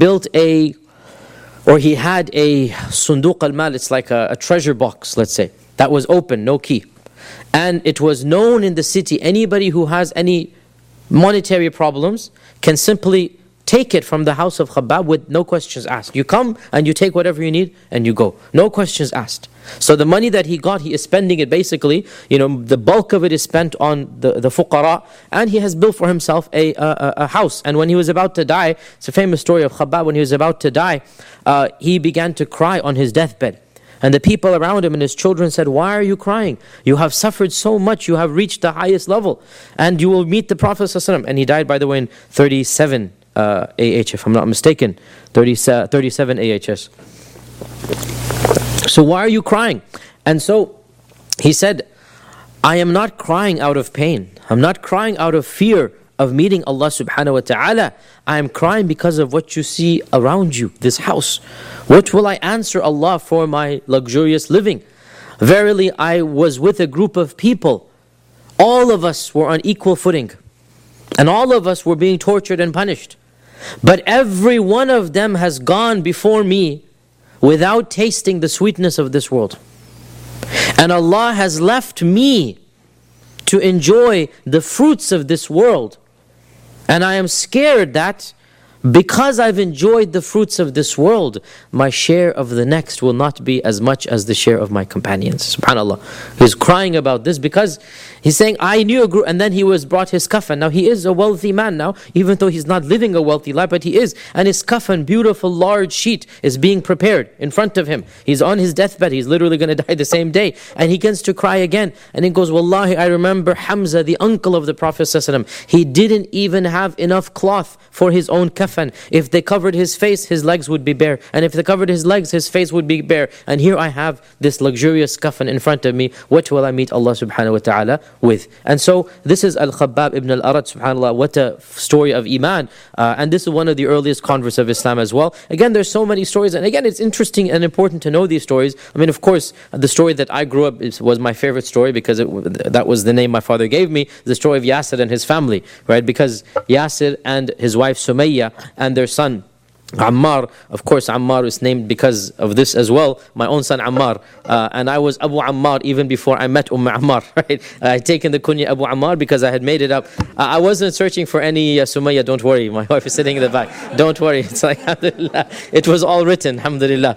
had a sunduq al-mal, it's like a treasure box, let's say, that was open, no key. And it was known in the city, anybody who has any monetary problems can simply take it from the house of Khabbab with no questions asked. You come and you take whatever you need and you go. No questions asked. So the money that he got, he is spending it basically, the bulk of it is spent on the fuqara, and he has built for himself a house. And when he was about to die, it's a famous story of Khabbab, when he was about to die, he began to cry on his deathbed. And the people around him and his children said, why are you crying? You have suffered so much, you have reached the highest level, and you will meet the Prophet ﷺ. And he died, by the way, in 37 AH, if I'm not mistaken, 37 AHS. So why are you crying? And so he said, I am not crying out of pain. I'm not crying out of fear of meeting Allah subhanahu wa ta'ala. I am crying because of what you see around you, this house. What will I answer Allah for my luxurious living? Verily, I was with a group of people. All of us were on equal footing. And all of us were being tortured and punished. But every one of them has gone before me without tasting the sweetness of this world. And Allah has left me to enjoy the fruits of this world. And I am scared that because I've enjoyed the fruits of this world, my share of the next will not be as much as the share of my companions. SubhanAllah. He's crying about this because he's saying, I knew a group, and then he was brought his kafan. Now he is a wealthy man now, even though he's not living a wealthy life, but he is. And his kafan, beautiful large sheet, is being prepared in front of him. He's on his deathbed, he's literally going to die the same day. And he begins to cry again. And he goes, Wallahi, I remember Hamza, the uncle of the Prophet ﷺ. He didn't even have enough cloth for his own kafan. If they covered his face, his legs would be bare. And if they covered his legs, his face would be bare. And here I have this luxurious kafan in front of me. What will I meet Allah subhanahu wa ta'ala with? And so this is Al-Khabbab ibn al-Arat, subhanAllah. What a story of Iman. And this is one of the earliest converts of Islam as well. Again, there's so many stories. And again, it's interesting and important to know these stories. I mean, of course, the story that I grew up was my favorite story because that was the name my father gave me. The story of Yasir and his family, right? Because Yasir and his wife Sumayya and their son Ammar, of course Ammar is named because of this as well, my own son Ammar, and I was Abu Ammar even before I met Ammar, right? I had taken the kunya Abu Ammar because I had made it up. I wasn't searching for any Sumayya, don't worry, my wife is sitting in the back, don't worry, it's like alhamdulillah, it was all written, alhamdulillah.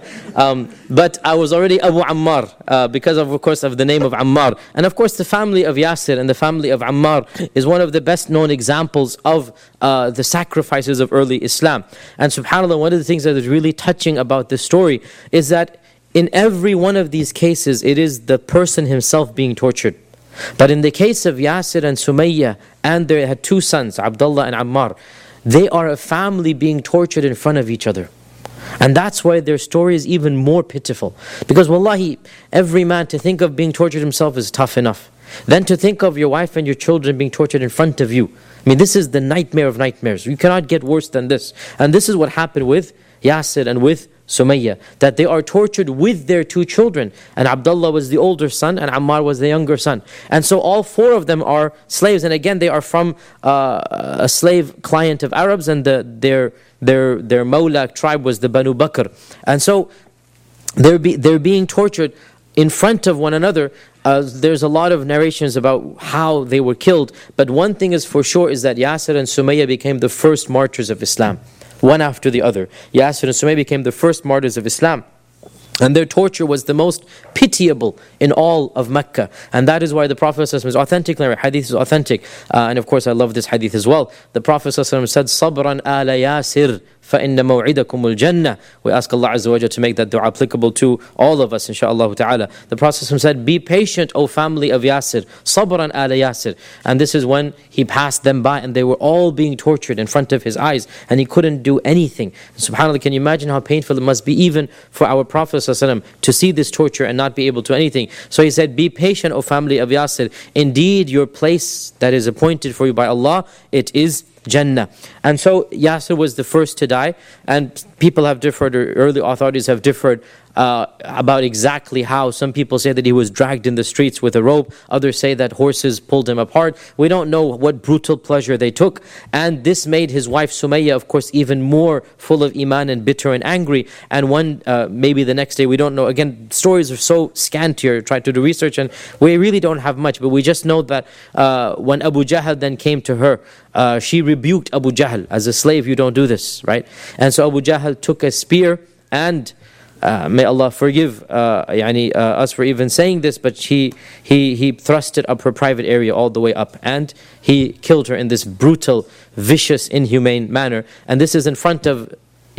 But I was already Abu Ammar because of course of the name of Ammar. And of course the family of Yasir and the family of Ammar is one of the best known examples of the sacrifices of early Islam. And subhanAllah, one of the things that is really touching about this story is that in every one of these cases, it is the person himself being tortured. But in the case of Yasir and Sumayya, and they had two sons, Abdullah and Ammar, they are a family being tortured in front of each other. And that's why their story is even more pitiful. Because wallahi, every man to think of being tortured himself is tough enough. Then to think of your wife and your children being tortured in front of you. I mean, this is the nightmare of nightmares. You cannot get worse than this. And this is what happened with Yasir and with Sumayya, that they are tortured with their two children. And Abdullah was the older son and Ammar was the younger son. And so all four of them are slaves. And again, they are from a slave client of Arabs, and their Mawla tribe was the Banu Bakr. And so they're being tortured in front of one another. There's a lot of narrations about how they were killed, but one thing is for sure is that Yasir and Sumayya became the first martyrs of Islam, one after the other. Yasir and Sumayya became the first martyrs of Islam. And their torture was the most pitiable in all of Mecca. And that is why the Prophet ﷺ is authentic, hadith is authentic. And of course I love this hadith as well. The Prophet ﷺ said, صَبْرًا آلَ يَاسِرٍ فَإِنَّ مَوْعِدَكُمُ الْجَنَّةِ. We ask Allah Azza wa Jalla to make that dua applicable to all of us, inshaAllah ta'ala. The Prophet ﷺ said, be patient, O family of Yasir. صَبْرًا آلَ يَاسِرٍ. And this is when he passed them by and they were all being tortured in front of his eyes and he couldn't do anything. SubhanAllah, can you imagine how painful it must be even for our Prophet ﷺ to see this torture and not be able to do anything? So he said, be patient, O family of Yasir. Indeed, your place that is appointed for you by Allah, it is Jannah. And so Yasir was the first to die, and people have differed, or early authorities have differed about exactly how. Some people say that he was dragged in the streets with a rope. Others say that horses pulled him apart. We don't know what brutal pleasure they took. And this made his wife Sumayya, of course, even more full of iman and bitter and angry. And maybe the next day, we don't know. Again, stories are so scant here. Try to do research and we really don't have much. But we just know that when Abu Jahl then came to her, she rebuked Abu Jahl. As a slave, you don't do this, right? And so Abu Jahl took a spear and may Allah forgive us for even saying this, but he thrust it up her private area all the way up, and he killed her in this brutal, vicious, inhumane manner. And this is in front of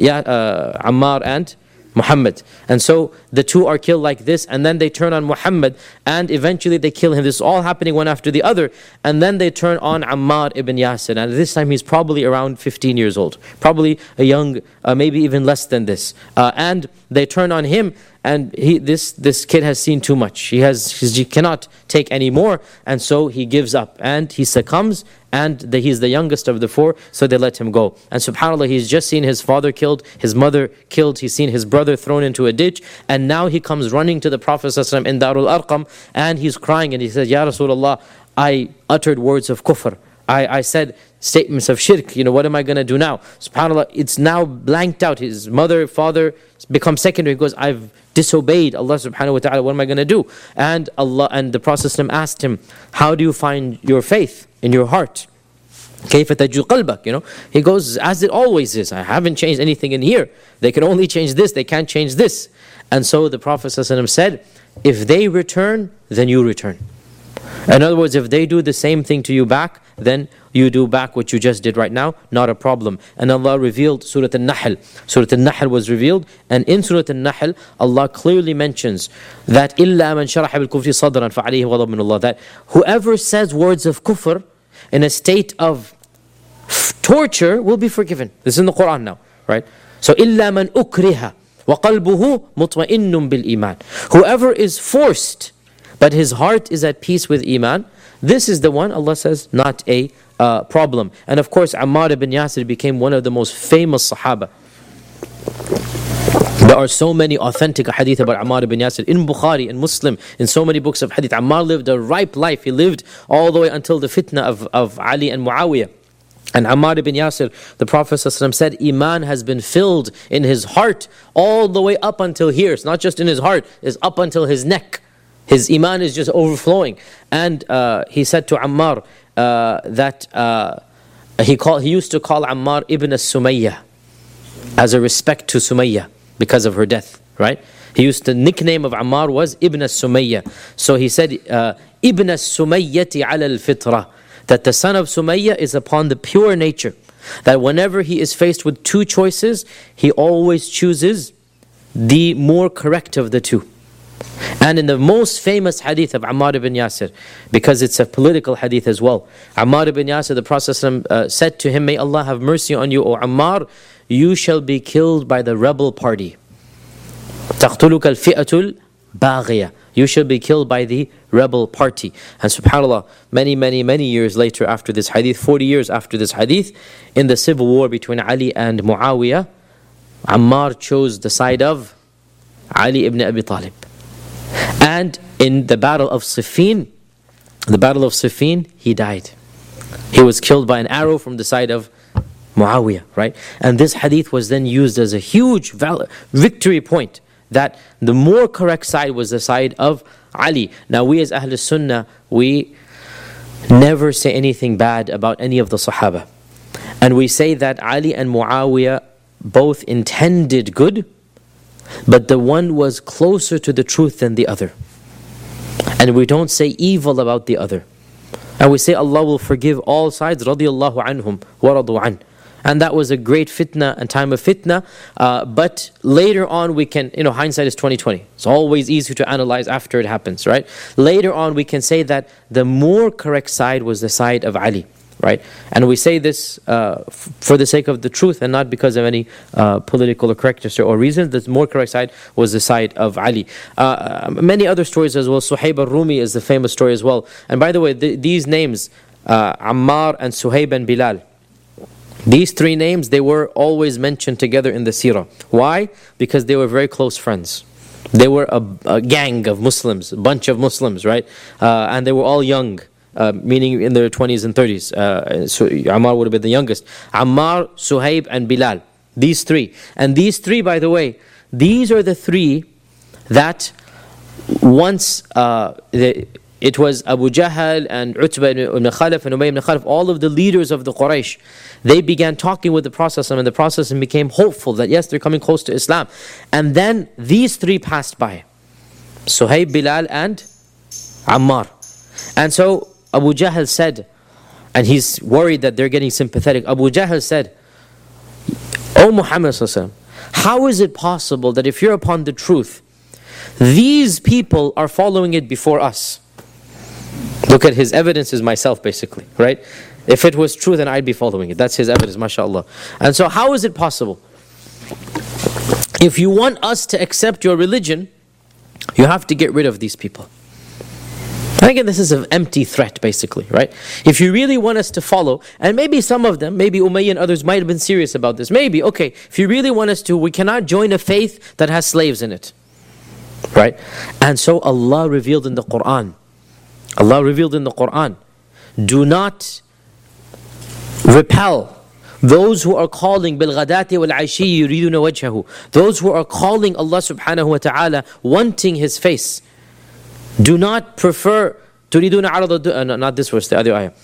Ammar and Muhammad. And so the two are killed like this, and then they turn on Muhammad, and eventually they kill him. This is all happening one after the other. And then they turn on Ammar ibn Yasir. And at this time he's probably around 15 years old. Probably a young, maybe even less than this. And they turn on him, and this kid has seen too much. He cannot take any more, and so he gives up and he succumbs. And he's the youngest of the four, so they let him go. And subhanAllah, he's just seen his father killed, his mother killed, he's seen his brother thrown into a ditch, and now he comes running to the Prophet ﷺ in Darul Arqam, and he's crying, and he says, Ya Rasulullah, I uttered words of kufr. I said statements of shirk. What am I going to do now? SubhanAllah, it's now blanked out. His mother, father become secondary. He goes, I've disobeyed Allah subhanahu wa ta'ala. What am I going to do? And the Prophet ﷺ asked him, how do you find your faith in your heart? كيف تجو قلبك? He goes, as it always is. I haven't changed anything in here. They can only change this. They can't change this. And so the Prophet ﷺ said, if they return, then you return. In other words, if they do the same thing to you back, then you do back what you just did right now, not a problem. And Allah revealed Surah Al-Nahl. Surah Al-Nahl was revealed, and in Surah Al-Nahl, Allah clearly mentions that إِلَّا مَنْ شَرَحَ بِالْكُفْرِ صَدْرًا فَعَلَيْهِ غَضَبٌ مِنَ اللَّهِ, that whoever says words of kufr in a state of torture will be forgiven. This is in the Quran now, right? So إِلَّا مَنْ أُكْرِهَ وَقَلْبُهُ مُطْمَئِنٌ بِالْإِيمَانِ, whoever is forced but his heart is at peace with Iman, this is the one, Allah says, not a problem. And of course, Ammar ibn Yasir became one of the most famous Sahaba. There are so many authentic hadith about Ammar ibn Yasir in Bukhari, in Muslim, in so many books of hadith. Ammar lived a ripe life. He lived all the way until the fitna of Ali and Muawiyah. And Ammar ibn Yasir, the Prophet ﷺ said, Iman has been filled in his heart all the way up until here. It's not just in his heart, it's up until his neck. His Iman is just overflowing. And he said to Ammar that he used to call Ammar Ibn as-Sumayya as a respect to Sumayya because of her death, right? The nickname of Ammar was Ibn as-Sumayya. So he said, Ibn as-Sumayyati ala al-fitra, that the son of Sumayya is upon the pure nature. That whenever he is faced with two choices, he always chooses the more correct of the two. And in the most famous hadith of Ammar ibn Yasir, because it's a political hadith as well, Ammar ibn Yasir, the Prophet said to him, may Allah have mercy on you, O Ammar, you shall be killed by the rebel party. تَقْتُلُكَ الْفِئَةُ الْبَاغِيَةُ, you shall be killed by the rebel party. And subhanAllah, many years later after this hadith, 40 years after this hadith, in the civil war between Ali and Muawiyah, Ammar chose the side of Ali ibn Abi Talib. And in the battle of Siffin, he died. He was killed by an arrow from the side of Muawiyah, right? And this hadith was then used as a huge victory point, that the more correct side was the side of Ali. Now we as Ahl Sunnah, we never say anything bad about any of the Sahaba. And we say that Ali and Muawiyah both intended good, but the one was closer to the truth than the other. And we don't say evil about the other. And we say Allah will forgive all sides, radiyallahu anhum wa radu an. And that was a great fitna and time of fitna. But later on we can, hindsight is 20/20. It's always easy to analyze after it happens, right? Later on we can say that the more correct side was the side of Ali. Right? And we say this for the sake of the truth and not because of any political or correctness or reasons. The more correct side was the side of Ali. Many other stories as well. Suhaib al-Rumi is the famous story as well. And by the way, these names, Ammar and Suhaib and Bilal, these three names, they were always mentioned together in the seerah. Why? Because they were very close friends. They were a gang of Muslims, a bunch of Muslims, right? And they were all young. Meaning in their 20s and 30s. So Ammar would have been the youngest. Ammar, Suhaib and Bilal. These three. And these three, by the way, these are the three that once it was Abu Jahl and Utbah ibn Khalaf and Umayy ibn Khalaf, all of the leaders of the Quraysh, they began talking with the Prophet and the Prophet became hopeful that yes, they're coming close to Islam. And then these three passed by. Suhaib, Bilal and Ammar. And so Abu Jahl said, and he's worried that they're getting sympathetic. Abu Jahl said, O Muhammad, how is it possible that if you're upon the truth, these people are following it before us? Look at his evidence is myself basically, right? If it was true, then I'd be following it. That's his evidence, mashallah. And so how is it possible? If you want us to accept your religion, You have to get rid of these people. And again, this is an empty threat, basically, right? If you really want us to follow, and maybe some of them, maybe Umayyah and others might have been serious about this. Maybe, okay, if you really want us to, we cannot join a faith that has slaves in it. Right? And so Allah revealed in the Quran. Do not repel those who are calling بالغداة والعشي يريدون وجهه. Those who are calling Allah subhanahu wa ta'ala, wanting His face. Do not prefer تريدون عرض not this verse, the other ayah.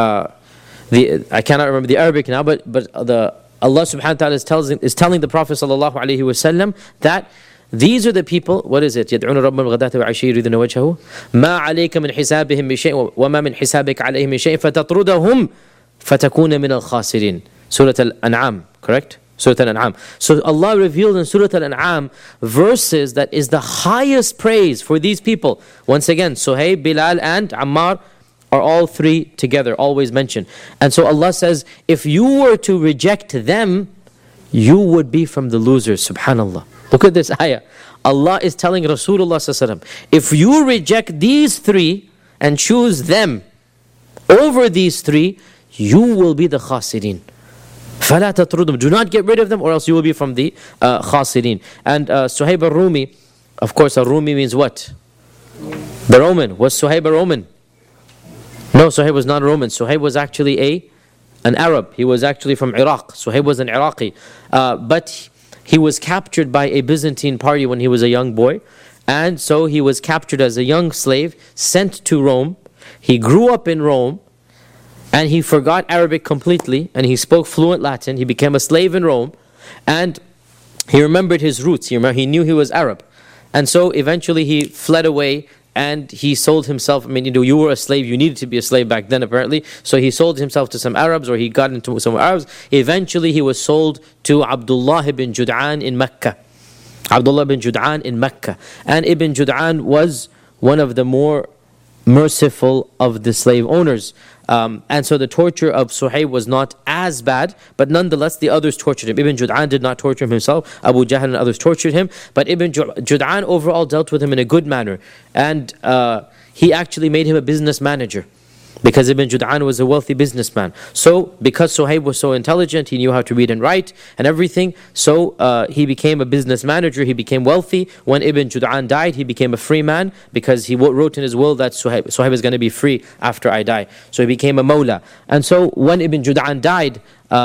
I cannot remember the Arabic now, but Allah subhanahu wa ta'ala is telling the Prophet sallallahu alaihi wasallam that these are the people, what is it? يدعون ربهم بالغداة والعشي يريدون وجهه ما عليك من حسابهم بشيء وما من حسابك عليهم من شيء فتطردهم فتكون من الخاسرين. Surah Al-An'am, correct? Surah Al-An'am. So Allah revealed in Surah Al-An'am verses that is the highest praise for these people. Once again, Suhaib, Bilal and Ammar are all three together, always mentioned. And so Allah says, if you were to reject them, you would be from the losers. Subhanallah. Look at this ayah. Allah is telling Rasulullah sallallahu alaihi wasallam, if you reject these three and choose them over these three, you will be the khasirin. فَلَا تَطْرُدُمْ. Do not get rid of them, or else you will be from the khasirin. And Suhaib al-Rumi, of course, al-Rumi means what? The Roman. Was Suhaib a Roman? No, Suhaib was not a Roman. Suhaib was actually an Arab. He was actually from Iraq. Suhaib was an Iraqi. But he was captured by a Byzantine party when he was a young boy. And so he was captured as a young slave, sent to Rome. He grew up in Rome, and he forgot Arabic completely, and he spoke fluent Latin. He became a slave in Rome, and he remembered his roots. He knew he was Arab. And so eventually he fled away, and he sold himself. I mean, you were a slave, you needed to be a slave back then apparently. So he sold himself to some Arabs, or he got into some Arabs. Eventually he was sold to Abdullah ibn Jud'an in Mecca. Abdullah ibn Jud'an in Mecca. And Ibn Jud'an was one of the more merciful of the slave owners. And so the torture of Suhaib was not as bad, but nonetheless the others tortured him. Ibn Jud'an did not torture him himself. Abu Jahl and others tortured him, but Ibn Jud'an overall dealt with him in a good manner. And he actually made him a business manager, because Ibn Jud'an was a wealthy businessman. So because Suhaib was so intelligent, he knew how to read and write and everything, so he became a business manager, he became wealthy. When Ibn Jud'an died, he became a free man, because he wrote in his will that Suhaib is going to be free after I die. So he became a mawla. And so when Ibn Jud'an died,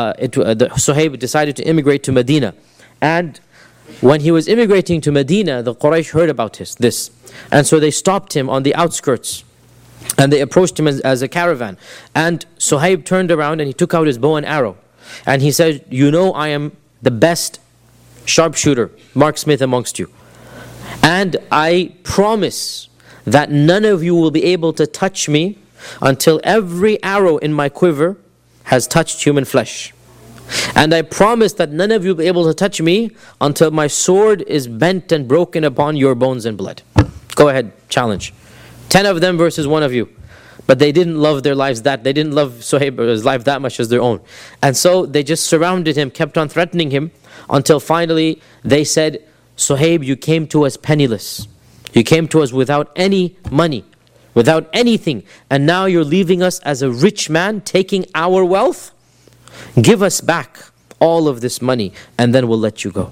Suhaib decided to immigrate to Medina. And when he was immigrating to Medina, the Quraysh heard about this. And so they stopped him on the outskirts. And they approached him as a caravan. And Suhaib turned around and he took out his bow and arrow. And he said, you know I am the best sharpshooter, marksmith amongst you. And I promise that none of you will be able to touch me until every arrow in my quiver has touched human flesh. And I promise that none of you will be able to touch me until my sword is bent and broken upon your bones and blood. Go ahead, challenge. 10 of them versus 1 of you. But they didn't love their lives they didn't love Suhaib's life that much as their own. And so they just surrounded him, kept on threatening him, until finally they said, Suhaib, you came to us penniless. You came to us without any money, without anything. And now you're leaving us as a rich man, taking our wealth. Give us back all of this money, and then we'll let you go.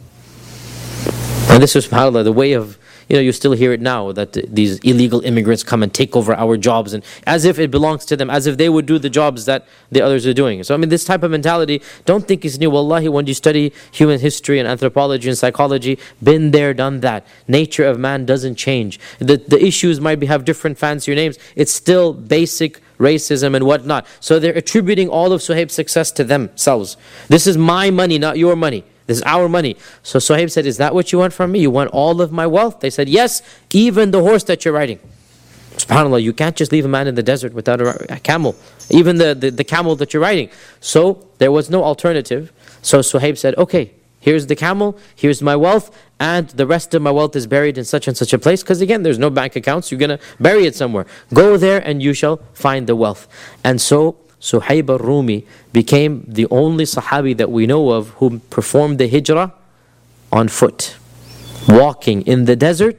And this is, subhanAllah, the way of, you still hear it now, that these illegal immigrants come and take over our jobs, and as if it belongs to them, as if they would do the jobs that the others are doing. So this type of mentality, don't think it's new. Wallahi, when you study human history and anthropology and psychology, been there, done that. Nature of man doesn't change. The issues might have different fancier names. It's still basic racism and whatnot. So they're attributing all of Suhaib's success to themselves. This is my money, not your money. This is our money. So Suhaib said, is that what you want from me? You want all of my wealth? They said, yes, even the horse that you're riding. SubhanAllah, you can't just leave a man in the desert without a camel. Even the camel that you're riding. So there was no alternative. So Suhaib said, okay, here's the camel, here's my wealth, and the rest of my wealth is buried in such and such a place. Because again, there's no bank accounts, you're going to bury it somewhere. Go there and you shall find the wealth. And so Suhaib al-Rumi became the only Sahabi that we know of who performed the hijrah on foot, walking in the desert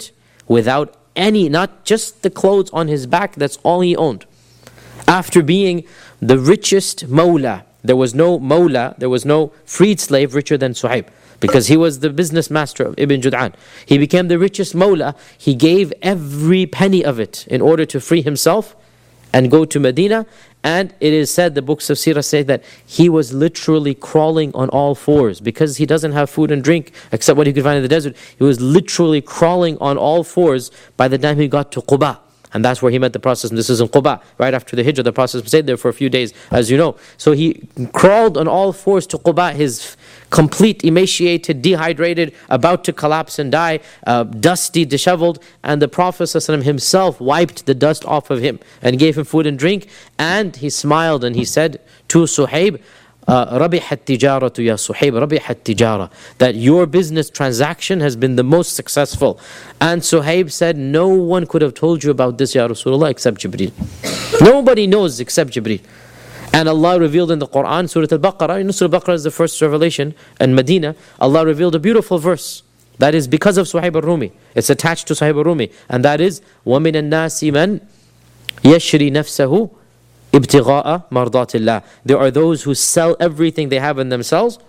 without any, not just the clothes on his back, that's all he owned. After being the richest mawla, there was no mawla, there was no freed slave richer than Suhaib, because he was the business master of Ibn Jud'an. He became the richest mawla. He gave every penny of it in order to free himself and go to Medina. And it is said, the books of Sirah say that he was literally crawling on all fours because he doesn't have food and drink except what he could find in the desert. He was literally crawling on all fours by the time he got to Quba. And that's where he met the Prophet. This is in Quba, right after the Hijrah. The Prophet stayed there for a few days, as you know. So he crawled on all fours to Quba, his complete, emaciated, dehydrated, about to collapse and die, dusty, disheveled. And the Prophet ﷺ himself wiped the dust off of him and gave him food and drink. And he smiled and he said to Suhaib, رَبِحَ التِّجَارَةُ يَا صُحَيْبَ رَبِحَ التِّجَارَةُ, that your business transaction has been the most successful. And Suhaib said, no one could have told you about this, Ya Rasulullah, except Jibreel. Nobody knows except Jibreel. And Allah revealed in the Quran, Surah Al-Baqarah, Surah Al-Baqarah is the first revelation, and Medina, Allah revealed a beautiful verse. That is because of Suhaib al-Rumi. It's attached to Suhaib al-Rumi. And that is, وَمِنَ النَّاسِ مَنْ يَشْرِي نَفْسَهُ ibtigha'a mardatillah. There are those who sell everything they have in themselves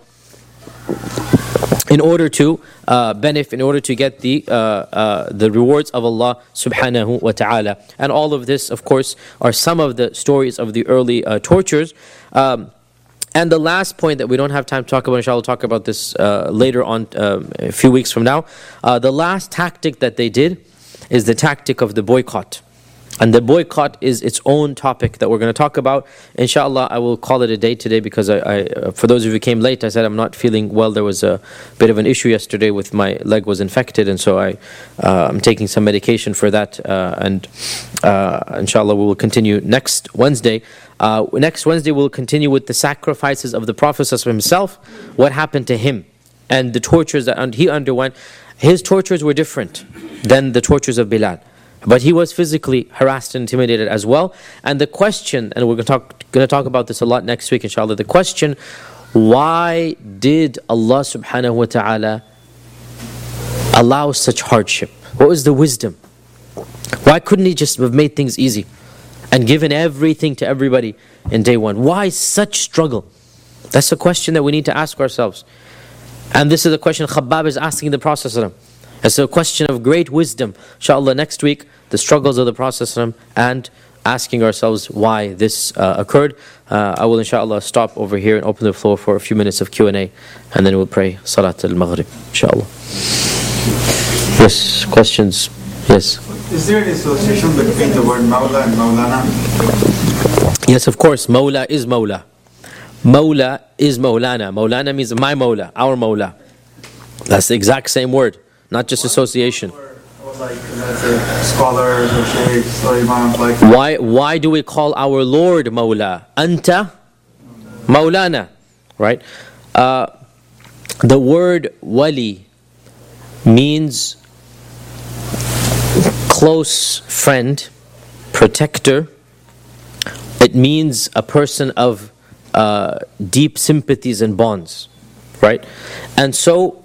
in order to benefit, in order to get the rewards of Allah subhanahu wa ta'ala. And all of this, of course, are some of the stories of the early tortures. And the last point that we don't have time to talk about, inshallah, we'll talk about this later on, a few weeks from now. The last tactic that they did is the tactic of the boycott. And the boycott is its own topic that we're going to talk about. Inshallah, I will call it a day today because for those of you who came late, I said I'm not feeling well. There was a bit of an issue yesterday with my leg was infected, and so I'm taking some medication for that. And inshallah, we will continue next Wednesday. Next Wednesday, we'll continue with the sacrifices of the Prophet himself, what happened to him, and the tortures that he underwent. His tortures were different than the tortures of Bilal. But he was physically harassed and intimidated as well. And the question, and we're going to talk about this a lot next week, inshallah. The question, why did Allah subhanahu wa ta'ala allow such hardship? What was the wisdom? Why couldn't He just have made things easy and given everything to everybody in day one? Why such struggle? That's a question that we need to ask ourselves. And this is the question Khabbab is asking the Prophet ﷺ. It's a question of great wisdom. Inshallah, next week, the struggles of the Prophet ﷺ and asking ourselves why this occurred. I will, inshallah, stop over here and open the floor for a few minutes of Q&A, and then we'll pray Salat al-Maghrib, inshallah. Yes, questions? Yes. Is there an association between the word Mawla and Mawlana? Yes, of course. Mawla is Mawla. Mawla is Mawlana. Mawlana means my Mawla, our Mawla. That's the exact same word. Not just association. Or like, let's say, scholars or sheikhs or imams, like... Why do we call our Lord Mawla? Anta Mawlana. Right? The word wali means close friend, protector. It means a person of deep sympathies and bonds. Right? And so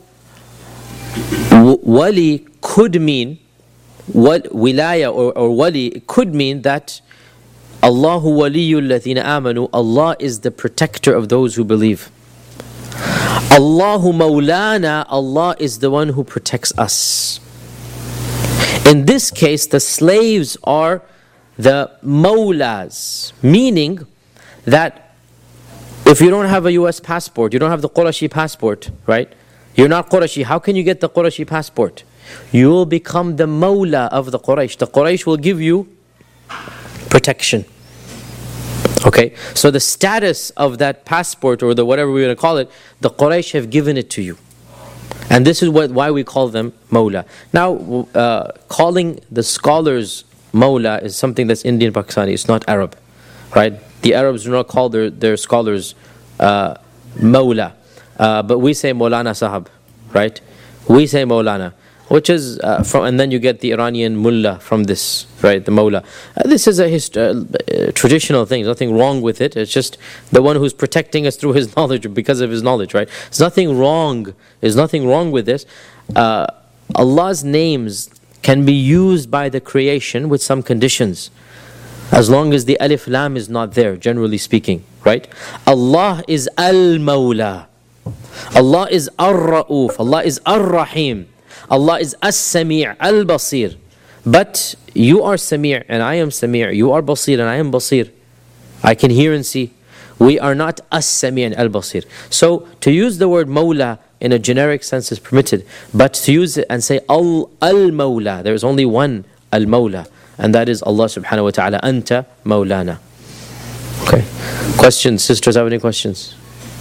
wali could mean, wilaya or wali could mean that Allahu waliyul ladhina amanu, Allah is the protector of those who believe. Allahu mawlana, Allah is the one who protects us. In this case, the slaves are the mawlas, meaning that if you don't have a US passport, you don't have the Qurashi passport, right? You're not Qurashi. How can you get the Qurashi passport? You will become the Mawla of the Quraysh. The Quraysh will give you protection. Okay? So the status of that passport, or the whatever we're going to call it, the Quraysh have given it to you. And this is why we call them Mawla. Now, calling the scholars Mawla is something that's Indian Pakistani. It's not Arab. Right? The Arabs do not call their scholars Mawla. But we say Maulana Sahab, right? We say Maulana, which is and then you get the Iranian Mullah from this, right? The Mawla. This is a traditional thing. There's nothing wrong with it. It's just the one who's protecting us through his knowledge, because of his knowledge, right? There's nothing wrong. There's nothing wrong with this. Allah's names can be used by the creation with some conditions. As long as the alif lam is not there, generally speaking, right? Allah is Al-Mawla. Allah is Ar-Ra'uf. Allah is Ar-Rahim. Allah is As-Sami' Al-Basir. But you are Sami' and I am Sami'. You are Basir and I am Basir. I can hear and see. We are not As-Sami' and Al-Basir. So to use the word Mawla in a generic sense is permitted. But to use it and say Al-Mawla, there is only one Al-Mawla. And that is Allah subhanahu wa ta'ala. Anta Mawlana. Okay. Questions? Sisters, have any questions?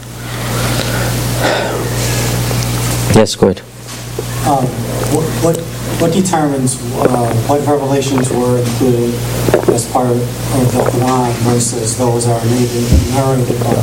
Yes, go ahead. What determines what revelations were included as part of the Quran versus those that are narrated by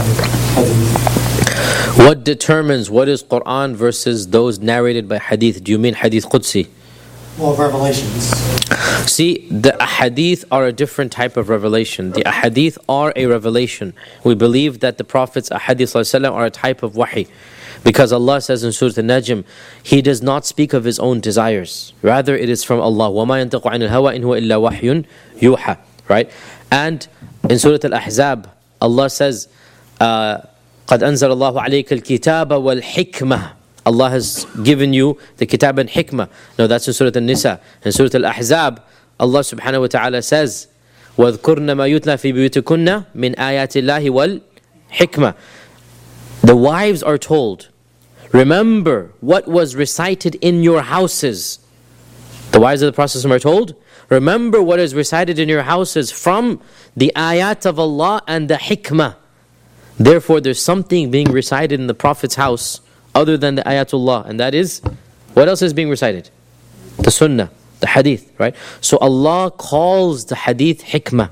Hadith? What determines what is Quran versus those narrated by Hadith? Do you mean Hadith Qudsi? Well, revelations. See, the ahadith are a different type of revelation. The ahadith are a revelation. We believe that the Prophet's ahadith are a type of wahi. Because Allah says in Surah An-Najm, He does not speak of His own desires. Rather, it is from Allah. وَمَا يَنْتَقُ عَنِ الْهَوَىٰ إِنْ هُوَ إِلَّا وَحْيٌ يُوحَىٰ. Right? And in Surah Al-Ahzab, Allah says, قَدْ أَنزَلَ اللَّهُ عَلَيْكَ الْكِتَابَ وَالْحِكْمَةِ. Allah has given you the kitab and hikmah. No, that's in Surah An-Nisa. In Surah Al-Ahzab, Allah subhanahu wa ta'ala says, وَاذْكُرْنَ مَا يُتْلَى فِي بُيُوتِكُنَّ مِنْ آيَاتِ اللَّهِ وَالْحِكْمَةِ. The wives are told, remember what was recited in your houses. The wives of the Prophet are told, remember what is recited in your houses from the ayat of Allah and the hikmah. Therefore, there's something being recited in the Prophet's house other than the ayatullah, and that is, what else is being recited? The sunnah, the hadith, right? So Allah calls the hadith hikmah.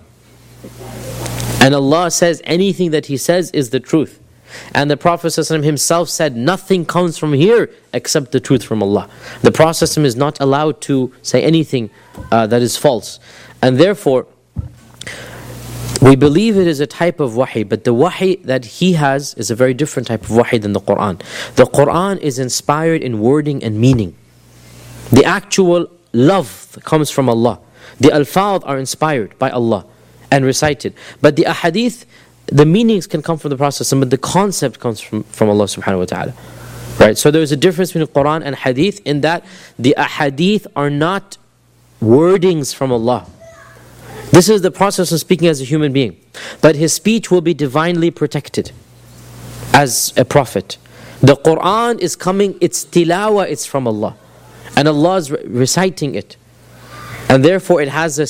And Allah says anything that He says is the truth. And the Prophet ﷺ himself said, nothing comes from here except the truth from Allah. The Prophet ﷺ is not allowed to say anything that is false. And therefore, we believe it is a type of wahi, but the wahi that he has is a very different type of wahi than the Quran. The Quran is inspired in wording and meaning. The actual love comes from Allah. The alfaz are inspired by Allah and recited. But the ahadith, the meanings can come from the Prophet, but the concept comes from Allah subhanahu wa ta'ala. Right? So there's a difference between Quran and hadith in that the ahadith are not wordings from Allah. This is the process of speaking as a human being. But his speech will be divinely protected as a prophet. The Quran is coming, its tilawa, it's from Allah. And Allah is reciting it. And therefore it has a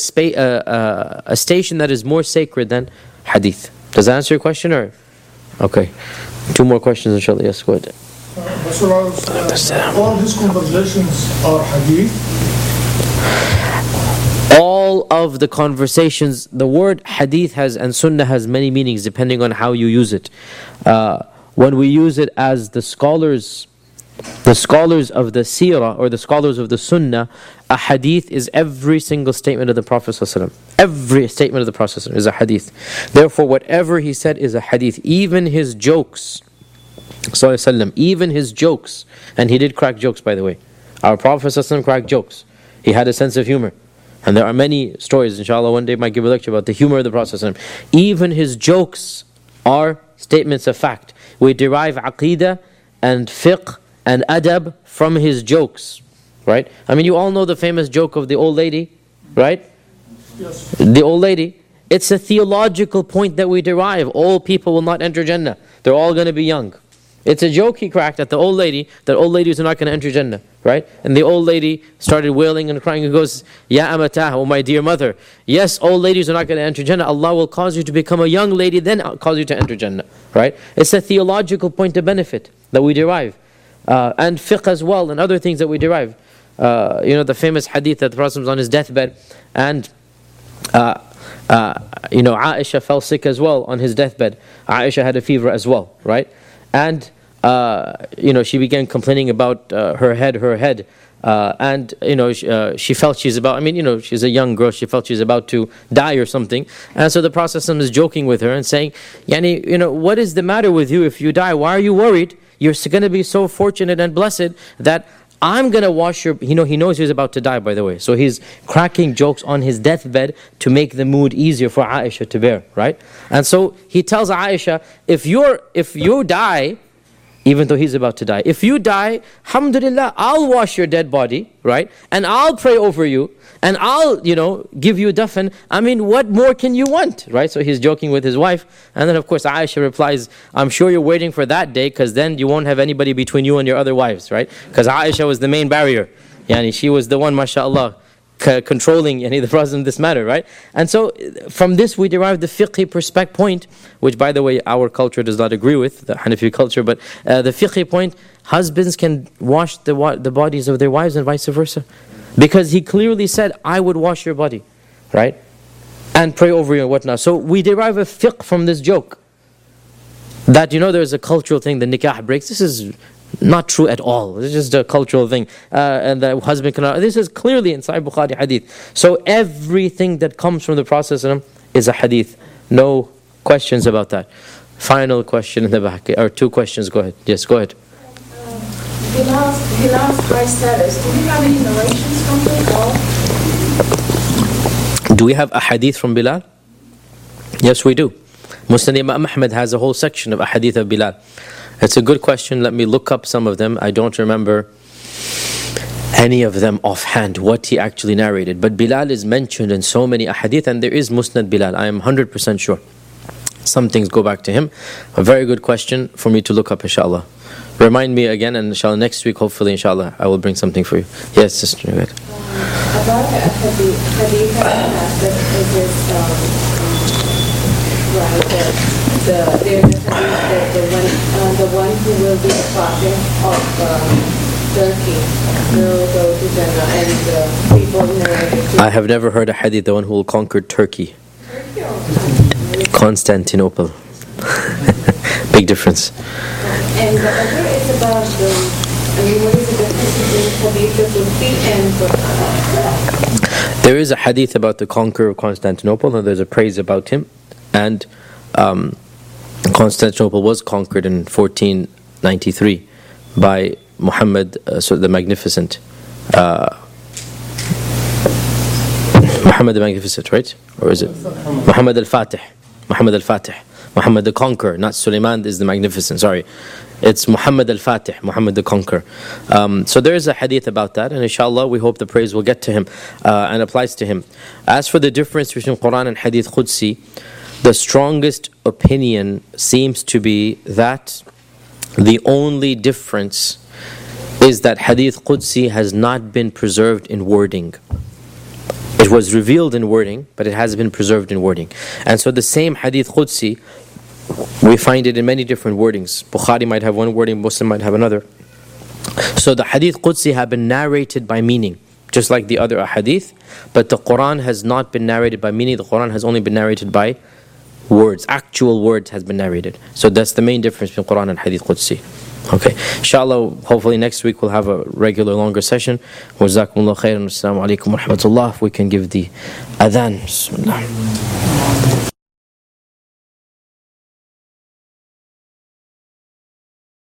station that is more sacred than hadith. Does that answer your question? Or okay. Two more questions inshallah. Yes, go ahead. All his conversations are hadith? All of the conversations, the word hadith has and sunnah has many meanings depending on how you use it. When we use it as the scholars of the seerah or the scholars of the sunnah, a hadith is every single statement of the Prophet ﷺ. Every statement of the Prophet ﷺ is a hadith. Therefore, whatever he said is a hadith. Even his jokes, ﷺ, even his jokes, and he did crack jokes, by the way. Our Prophet ﷺ cracked jokes. He had a sense of humor. And there are many stories, inshallah, one day I might give a lecture about the humor of the Prophet ﷺ. Even his jokes are statements of fact. We derive aqeedah and fiqh and adab from his jokes. Right? I mean, you all know the famous joke of the old lady, right? Yes. The old lady. It's a theological point that we derive. All people will not enter Jannah. They're all going to be young. It's a joke he cracked at the old lady, that old ladies are not going to enter Jannah, right? And the old lady started wailing and crying and goes, Ya amatah, oh my dear mother, yes, old ladies are not going to enter Jannah. Allah will cause you to become a young lady, then cause you to enter Jannah, right? It's a theological point of benefit that we derive. And fiqh as well, and other things that we derive. The famous hadith that the Prophet was on his deathbed, and Aisha fell sick as well on his deathbed. Aisha had a fever as well, right? And she began complaining about her head, and she felt she's about. She's a young girl. She felt she's about to die or something. And so the Prophet is joking with her and saying, what is the matter with you if you die? Why are you worried? You're going to be so fortunate and blessed that I'm going to wash your... he knows he's about to die, by the way. So he's cracking jokes on his deathbed to make the mood easier for Aisha to bear, right? And so he tells Aisha, if you die, even though he's about to die, if you die, alhamdulillah, I'll wash your dead body, right? And I'll pray over you, and I'll, give you dafn. I mean, what more can you want, right? So he's joking with his wife. And then, of course, Aisha replies, I'm sure you're waiting for that day, because then you won't have anybody between you and your other wives, right? Because Aisha was the main barrier. She was the one, mashallah, controlling the Prophet in this matter, right? And so from this we derive the fiqhi perspective point, which by the way our culture does not agree with, the Hanafi culture, but the fiqhi point, husbands can wash the bodies of their wives and vice versa. Because he clearly said, I would wash your body, right? And pray over you and whatnot. So we derive a fiqh from this joke. That there's a cultural thing, the nikah breaks. This is not true at all. It's just a cultural thing. And the husband cannot... This is clearly in Sahih Bukhari hadith. So everything that comes from the Prophet is a hadith. No questions about that. Final question in the back. Or two questions, go ahead. Yes, go ahead. Bilal's high status. Do we have any narrations from Bilal? Do we have a hadith from Bilal? Yes, we do. Musnad Imam Ahmad has a whole section of a hadith of Bilal. It's a good question. Let me look up some of them. I don't remember any of them offhand, what he actually narrated. But Bilal is mentioned in so many ahadith, and there is Musnad Bilal. I am 100% sure. Some things go back to him. A very good question for me to look up, inshallah. Remind me again, and inshallah next week, hopefully, inshallah, I will bring something for you. Yes, sister, go ahead. About a hadith that is right, the one who will be the prophet of Turkey will go to Jannah, and the people narrated. I have never heard a hadith, the one who will conquer Turkey. Constantinople. Big difference. And the other is about what is the difference between hadith of Qudsi and Quran? There is a hadith about the conqueror of Constantinople, and there's a praise about him. And Constantinople was conquered in 1493 by Muhammad the Magnificent. Muhammad the Magnificent, right? Or is it Muhammad al-Fatih? Muhammad al-Fatih. Muhammad the Conqueror, not Sulaiman is the Magnificent, sorry. It's Muhammad al-Fatih, Muhammad the Conqueror. So there is a hadith about that, and inshallah we hope the praise will get to him and applies to him. As for the difference between Quran and Hadith Qudsi, the strongest opinion seems to be that the only difference is that Hadith Qudsi has not been preserved in wording. It was revealed in wording, but it has been preserved in wording. And so the same Hadith Qudsi, we find it in many different wordings. Bukhari might have one wording, Muslim might have another. So the Hadith Qudsi have been narrated by meaning, just like the other Hadith, but the Quran has not been narrated by meaning. The Quran has only been narrated by words. Actual words has been narrated. So that's the main difference between Quran and Hadith Qudsi. Okay, inshallah, hopefully next week we'll have a regular longer session. Wa jazakumullah khairan. Assalamu alaikum wa rahmatullah. We can give the adhan. Bismillah.